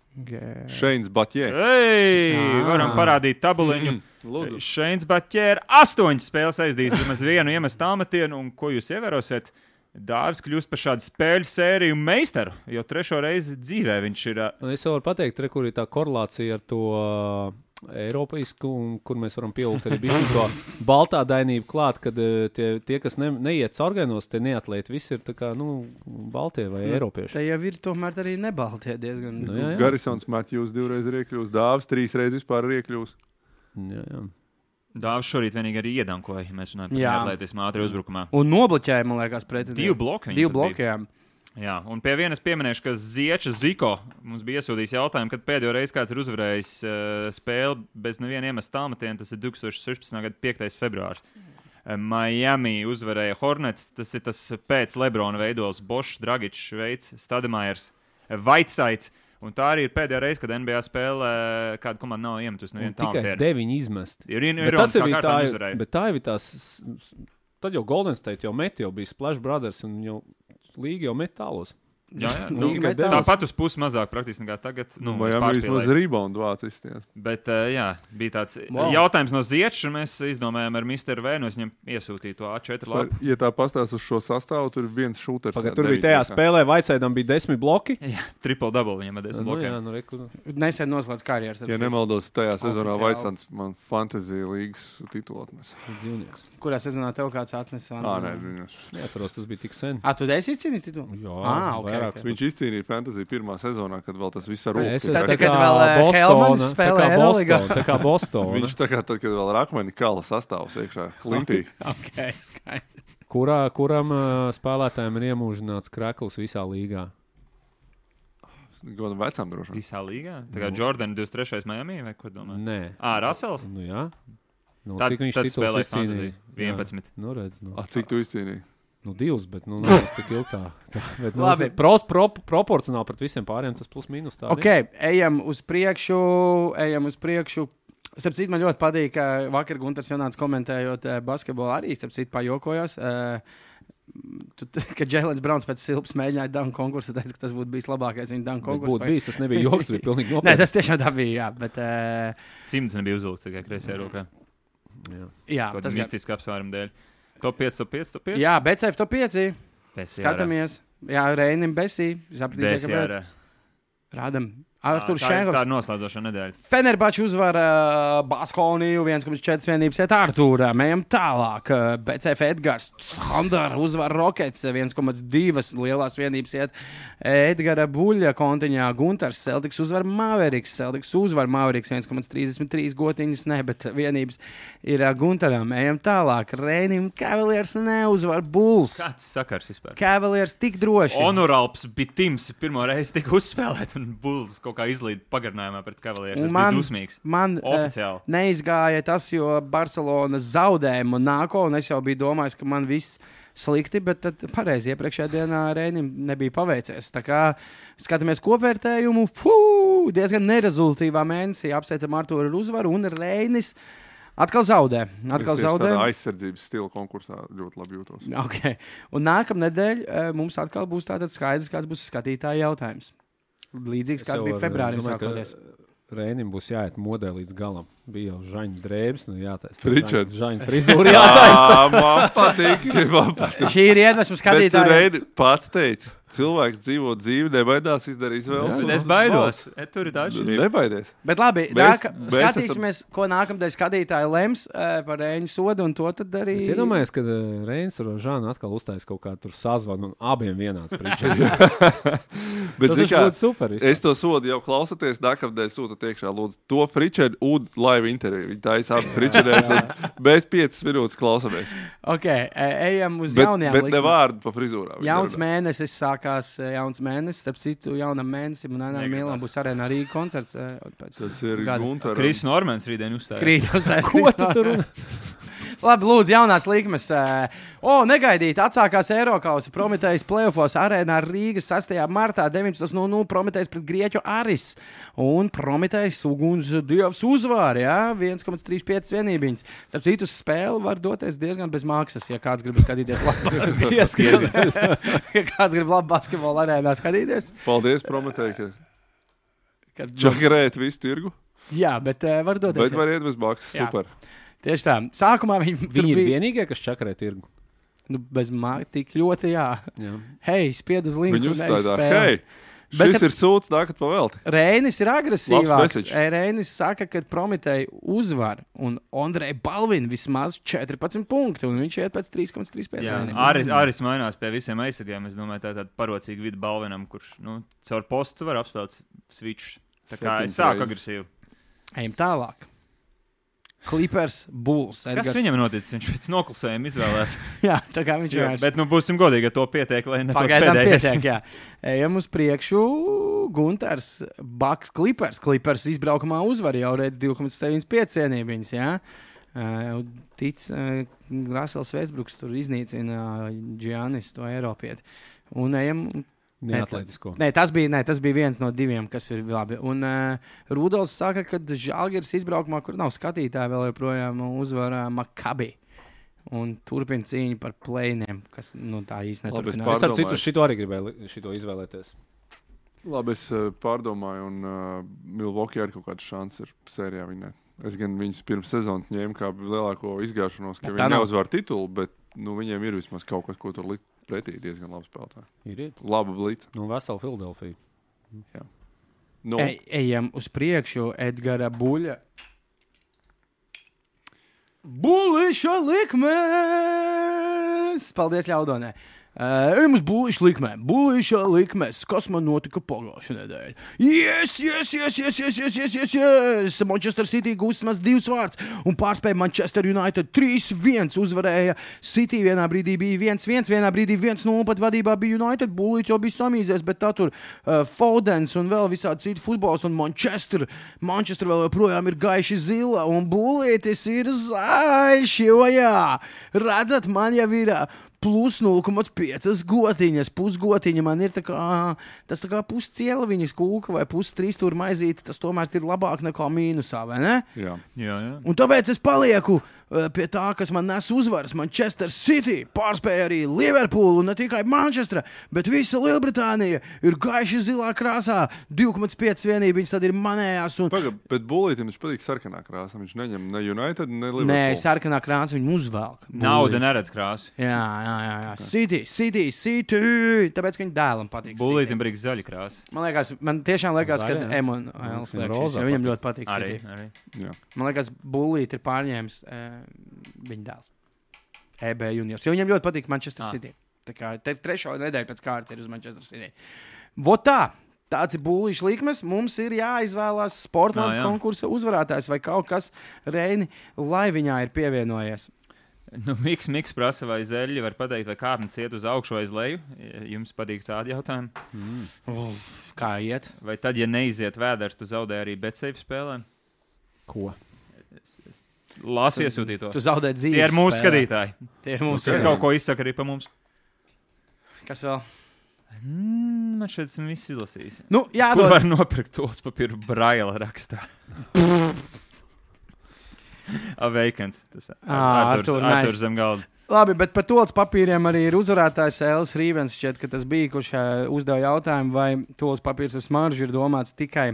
Šeins Batjē. Ei, varam parādīt tabuliņu. Lūdzu. Šeins Batjē ir astoņas spēles aizdījis, vismaz vienu iemest tāmetienu, un ko jūs ievērosiet? Dāvis kļūst par šādu spēļu sēriju meistaru, jo trešo reizi dzīvē viņš ir. Un es jau varu pateikt, re, kur ir tā korelācija ar to uh, Eiropaisku, kur mēs varam pievilkt arī bišķi to baltā dainību klāt, kad uh, tie, tie, kas ne, neiet caurgainos, tie neatlēti, visi ir tā kā, nu, baltie vai nu, eiropieši. Te jau ir tomēr arī nebaltie diezgan. Nu, jā, jā. Garisons Matjūs divreiz ir iekļūst, Dāvis trīs reizes vispār ir iekļūst. Jā, jā. Dāvis šorīt vienīgi arī iedankoja, ja mēs runājam par neatlētismu ātri uzbrukumā. Un nobloķēja, man liekas, pretī. Divu bloku viņi Divu pat bloku, bija. jā. Jā, un pie vienas pieminēšu, ka Zieča Ziko mums bija iesūtījis jautājumu, kad pēdējo reizi kāds ir uzvarējis uh, spēli bez neviena iemesta tāmetiena, tas ir divtūkstoš sešpadsmitā gada piektais februārs. Uh, Miami uzvarēja Hornets, tas ir tas pēc Lebrona veidols, Bošs, Dragičs, Veids, Stademajers, uh, Whitesides. Un tā arī ir pēdējā reize, kad N B A spēlē kāda komanda nav iemetusi nevienu tāmetienu. Tikai deviņi izmest. Ir, ir, Bet ir tas kā ir kārtā tā, uzvarēja. bet tā ir tās, tad jau Golden State jau met, jau bija Splash Brothers un jau līga jau met tālos. Jā, jā. Nu, Līga met tālos. tāpat uz pusi mazāk praktiski nekā tagad. Nu, Vai es jau vismaz pārspīlēju. rebound vācis tie? Bet, uh, jā, bija tāds Wow. wow. jautājums no Zieča, un mēs izdomājām ar misteru V, no es viņam iesūtīju to A četri lapu. Ja tā pastāst uz šo sastāvu, tur ir viens šūters. Pagad, tur bija tajā spēlē, Vaicēdam bija desmit bloki. Jā, triple double viņam ar desmit Nu, jā, blokiem. nu, reku, Nesen noslēdz karjeras. Ja nemaldos, tajā sezonā Oficiāli. Vaicans man fantasy līgas titulotnes. dzīvnieks. Kurā sezonā tev kāds atnesa? Ā, nē, viņš, Neatceros, tas bija tik sen. Ah, tu esi izcīnījis titulu? Jā, Ah, ok, vairākus. ok. viņš izcīnīja fantasy pirmā sezonā, kad vēl tas viss ar Nē, es rūku. esmu Tad, tā kad kā vēl, eh, Bostona, Helmans tā spēlē kā Eirolīgā. Bostona, tā kā Bostona. Viņš tā kā tad, kad vēl ar akmeni kala sastāvs iekšā klintī. Ok, skaidrs. Kurā, kuram uh, spēlētājiem ir iemūžināts krekls visā līgā? Godam vecām droši vien. Visā līgā? Tā kā Nu. Jordan divdesmit trešais Miami, vai ko domā? Nē. Ā, Rasels? Nu, jā. Nu, Tad, cik viņš tad tituls spēlēja izcīnīja? fantasy. vienpadsmit. Jā. Nu, redz, nu. A, cik tu izcīnīji? Nu, divas, bet nu, nav tas tik ilgi tā. tā bet, nu, Labi. pro, pro, proporcionāli pret visiem pāriem tas plus mīnus tā. Ok, ejam uz priekšu, ejam uz priekšu. Starp citu, man ļoti patīk, ka vakar Gunters Jonāts komentējot eh, basketbolu arī, starp citu, pajokojās. Eh, tu, kad Jēlens Brauns pēc silpas mēģināja dunk konkursu, teica, ka tas būtu bijis labākais viņa dunk konkurss. Būtu bijis, tas nebija joks, tas bija pilnīgi Nē, nopietni. tas tiešām tā bija, jā, bet eh, Simts nebija uzvilkts tikai kreisajā rokā. Jā. jā, Kaut tas kāda gan. mistiska apsvēruma dēļ. Top pieci, top pieci, top pieci? Jā, B C F top pieci, Pēc skatāmies. Jā, Reinim Besī, sapratīsiet, kāpēc. Jāra. Rādam. Tā, Artur tā, ir- tā Šenhovs. ir noslēdzošā nedēļa. Fenerbahčs uzvar uh, Baskoniju viens komats četri vienības iet Artūrā. Ejam tālāk. Uh, B C F Edgars Sandar uzvar Rockets viens komats divi lielās vienības iet Edgara Buļļa kontiņā. Gunters Celtics uzvar Mavericks. Celtics uzvar Mavericks viens komats trīsdesmit trīs gotiņas, ne, bet vienības ir uh, Gunteram. Ejam tālāk. Reinim Cavaliers neuzvar Bulls. Kāds sakars vispār? Cavaliers tik droši. Honorāls bija Tims, pirmo reizi tika uzspēlēt, un Bulls kaut kā izlīd pagarinājumā pret Cavalieru. Tas Man- bija dusmīgs. Man uh, Oficiāli. neizgāja tas, jo Barcelona zaudēja Monako, un es jau biju domājis, ka man viss slikti, bet tad pareizi iepriekšējā dienā Reinim nebija paveicies. Tā kā skatāmies kopvērtējumu, fū, diezgan nerezultīvā mēnesī apsveicam Artūru ar uzvaru, un Reinis Atkal zaudē. Atkal Es tieši zaudē. tādā aizsardzības stila konkursā ļoti labi jūtos. Okay. Un nākamā nedēļa mums atkal būs tāds skaidrs, kāds būs skatītāja jautājums. Līdzīgs, kāds bija februārī. Rēnim būs jāiet modē līdz galam. Bija jau žaņa drēbes, nu jātaisa. Fričard. Žaņa frizūra jātaisa. Jā, man patīk, man patīk. Šī ir iedvesma skatītājiem. Bet tu Reini pats teici, cilvēks dzīvo dzīvi, nebaidās izdarīt vēl. Jā, es baidos. E, tur ir atšķirība. Nebaidies. Bet labi, Mēs- nāka, mēs skatīsimies, esam... ko nākamdēļ skatītāji lems uh, par Rēņu sodu, un to tad arī... Iedomājies, kad uh, Reinis ar Žānu atkal uztais kaut kā tur sazvanu, un abiem vienāds Fričards. Bet, Tas zini kā, būtu super. es to sodu jau klausoties, nākamdēļ sūta iekšā, lūdzu, to Fričardu un live interviju. Viņi taisa abi Fričardēs, un mēs piecas minūtes klausamies. Ok, e, ejam uz Bet, jaunajām bet ne likmēm. vārdu pa frizūrām. Jauns mēnesis sākās, e, jauns mēnesis, starp citu, jaunam mēnesim, un Ainām Mīlam būs arēnā Rīga koncerts. E, pēc Tas ir gada. Gunter. Kris Normans rītdien uzstājas. Krīt uztais. Ko tu tur runā? Labi, lūdzu, jaunās likmes. E, o, negaidīt, atsākās Eirokausa Prometējas play-offos arēnā Rīgas sastajā martā deviņpadsmit nulle nulle Prometējas pret Grieķu Aris. Un Prometējas uguns dievs uzvar, jā, viens komats trīsdesmit pieci vienībiņas. Starp citu, spēli var doties diezgan bez maksas, ja kāds grib skatīties labi. Ja kāds grib labi basketbolu arēnā skatīties. Paldies, Prometēji, ka Kad... čakarēt visu tirgu. Jā, bet uh, var doties. Bet var iet bez maksas, Jā. super. Tieši tā. Sākumā viņi, Viņi ir bija vienīgie, kas čakarē tirgu. nu, bez maksas, tik ļoti, jā. Jā. Hei, spied uz linku. Viņi nevis uzstādā, spēli. hei, Bet, šis kad- ir sūds, nākat pavēlti. Reinis ir Labs agresīvāks. message. E, Reinis saka, ka Prometēja uzvar un Ondrej Balvin vismaz četrpadsmit punkti, un viņš iet pēc trīs komats trīsdesmit pieci. Jā, vienības. Aris, Aris mainās pie visiem aizsargiem. Es domāju, tā ir tāda parocīga vidi Balvinam, kurš nu, caur postu var apspēlēt switch. Tā kā es Septiņas sāku reizes. agresīvi. Ejam tālāk. Clippers, Bulls. Kas Edgars. viņam noticis? Viņš pēc noklusējuma izvēlējās. Jā, tā kā viņš Jā, vienkārši. bet, nu, būsim godīgi, ja to pietiek, lai ne Pagaidām pietiek, jā. Ejam uz priekšu. Gunters, Baks, Clippers. Clippers izbraukumā uzvar jau redz divi komats deviņdesmit pieci vienībiņas, jā. Uh, tic, uh, Rasels Vestbruks tur iznīcina uh, Giannis, to Eiropieti. Un ejam... Neatletisko. Nē, tas bija, nē, tas bija viens no diviem, kas ir labi. Un uh, Rudolfs saka, ka Žalgiris izbraukumā, kur nav skatītāji, vēl joprojām uzvar uh, Makabi. Un turpina cīņu par plēniem, kas nu, tā īsti Labi, es neturpinās. Es starp citu Pārdomāju. šito arī gribēju li- šito izvēlēties. Labi, es uh, pārdomāju, un uh, Milwaukee arī kaut kāda šansa ir sērijā vinēt. Es gan viņus pirms sezonas ņēmu kā lielāko izgāšanos, ka Bet tā viņi nav. neuzvar titulu, bet nu, viņiem ir vismaz kaut kas, ko tur likt pretī diezgan labi spēlētāji. Ir, ir. Laba blīca. Nu, vesela Filadelfija. Nu, Ej, ejam uz priekšu, Edgara Buļa. Buļbuļsā likmes! Paldies, Ļaudonē! Uh, ejam uz buļbuļsā likmēm. Buļbuļsā likmes. Kas man notika pagājušajā nedēļā? Yes, yes, yes, yes, yes, yes, yes, yes, yes! Manchester City gūst maz divus vārdus un pārspēja Manchester United trīs viens. Uzvarēja City. Vienā brīdī bija viens viens, vienā brīdī viens nulle. Pat vadībā bija United. Buļbuļs jau bija samīzies, bet tā tur uh, Fodens un vēl visādi citi futbols. Un Manchester, Manchester vēl joprojām ir gaiši zila. Un Buļbuļs ir zaļš. Jo jā, redzat, man jau ir. Uh, Plus nulle komats pieci gotiņas, pusgotiņa man ir tā kā, tas tā kā pusciela viņas kūka vai pustrīs tur maizīti, tas tomēr ir labāk nekā mīnusā, vai ne? jā. Jā, jā. Un tāpēc es palieku uh, pie tā, kas man nes uzvaras. Manchester City pārspēja arī Liverpoolu, un ne tikai Manchester, bet visa Lielbritānija ir gaiši zilā krāsā, divi komats pieci vienībiņas, tad ir manējās. Un... Pagad, bet Bulītam viņš patīk sarkanā krāsā. Viņš neņem ne United, ne Liverpool. Nē, sarkanā krāsa viņu uzvelk. Nauda neredz krāsu. Jā, jā, jā. jā. City, City, City. Tāpēc, ka viņa dēlam patīk. Bulītam brīk zaļa krāsa. Man liekas, man tiešām liekas, Zaļa, ka jā. Emanuēls Viņam liekas, rozā jo viņam patīk. ļoti patīk Arī, City. arī. Jā. Man liekas, Bulīti ir pārņēmis e, viņa dēls. E B juniors. Jo viņam ļoti patīk Manchester Ah. City. Tā kā te trešo nedēļu pēc kārtas ir uz Manchester City. Vot tā. Tāds ir būlīšs likmes. Mums ir jāizvēlās Sportlandes Ah, jā. konkursa uzvarētājs vai kaut kas Reini Laiviņā ir pievienojies. Nu, Miks, Miks prasa, vai zeļi var pateikt, vai kāpnes iet uz augšu vai uz leju. Jums patīk tādi jautājumi. Mm. Oh, kā iet? Vai tad, ja neiziet vēders, tu zaudē arī betsafe spēlēm? Ko? Lāsi iesūtīto. Tu zaudē dzīvi. Tie ir mūsu skatītāji. Tie ir mūsu Kas skatītāji. kaut ko izsaka arī pa mums. Kas vēl? Mm, man šeit esmu viss izlasījis. Nu, Kur jādod. var nopirkt tos papīru braila rakstā? Aveikens. Tas Ā, Arturs, Artur, nice. Arturs zem galda. Labi, bet par tolas papīriem arī ir uzvarētājs Elvis Rībens, šķiet, ka tas bija, kurš uh, uzdeva jautājumu, vai tolas papīrs ar smaržu ir domāts tikai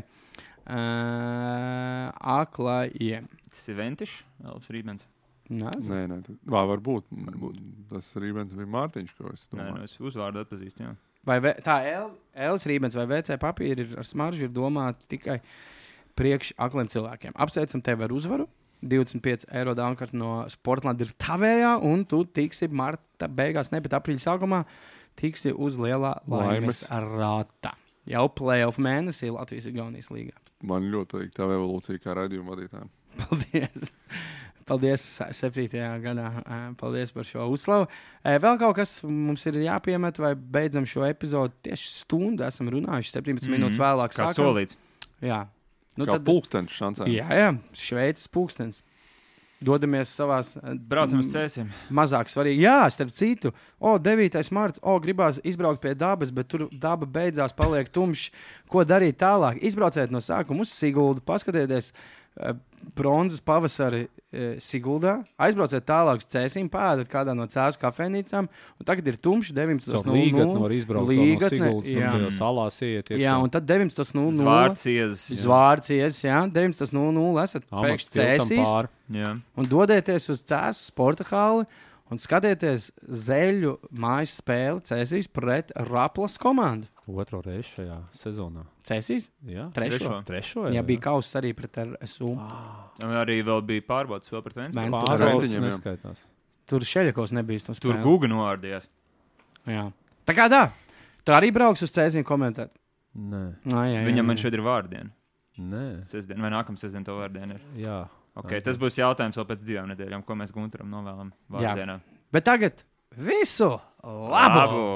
uh, aklajiem. Tas ir Ventišs, Elvis Rībens. Nē, Nē, nē, tā varbūt. varbūt. Tas Rībens bija Mārtiņš, ko es Nē, domāju. nu es uzvārdu atpazīstu, jā. vai ve, tā El, Elvis Rībens vai V C papīri ir ar smaržu ir domāti tikai priekš akliem cilvēkiem. Apsveicam tevi ar uzvaru. divdesmit pieci eiro dāvana no Sportland ir tavējā, un tu tiksi marta beigās, ne, bet aprīļa sākumā tiksi uz lielā laimes rāta. Jau playoff mēnesī Latvijas-Igaunijas līgā. Man ļoti patīk tā evolūcija kā raidījuma vadītājiem. Paldies! Paldies septītajā gadā. Paldies par šo uzslavu. Vēl kaut kas mums ir jāpiemet, vai beidzam šo epizodu tieši stundu. Esam runājuši septiņpadsmit mm-hmm. minūtes vēlāk. Kā sākam. solīts. Jā. Nu, Kā tad, pulkstenis šancē. jā, jā, Šveices pulkstenis. Dodamies savās Braucam uz cēsiem. mazāk svarīgi. Jā, starp citu, o, devītais marts, o, gribās izbraukt pie dabas, bet tur daba beidzās, paliek tumšs. Ko darīt tālāk? Izbrauciet no sākuma uz Siguldu, paskatieties uh, bronzas pavasari uh, Siguldā, aizbrauciet tālāk uz Cēsīm, pēdat kādā no Cēsu kafejnīcām, un tagad ir tumšs, deviņpadsmit nulle nulle. Līgatne var izbraukt Līgatne, no Siguldas, jā. un tajā salās iet. Jā, un tad deviņpadsmit nulle nulle. Zvārciezes. Zvārcies, jā, deviņpadsmit nulle nulle esat pēkšņi Cēsīs. Jā. Un dodieties uz Cēsu sporta halli un skatieties Zeļu mājas spēli Cēsīs pret Raplas komandu. Otro reizi šajā sezonā. Cēsīs? Jā, Trešo. Trešo Jā, bija kauss arī pret R S U. Un arī vēl bija pārbaudas vēl pret Ventspili. Ventspils. Pārbaudas Ventiņiem, jā. neskaitās. Tur Šeļakovs nebija. uz to Tur spēli. Guga novārdījās. Jā. Tā kā tā. Tu arī brauks uz Cēsīm komentēt? Nē, Nā, jā, jā, Viņam jā. man šeit ir vārdiena. nē. Sestdien, vai nākamā sestdiena to vārdiena ir? Jā. Okay, tas būs jautājums vēl pēc divām nedēļām, ko mēs Gunteram novēlam vārdienā. Bet tagad visu labu! Labu!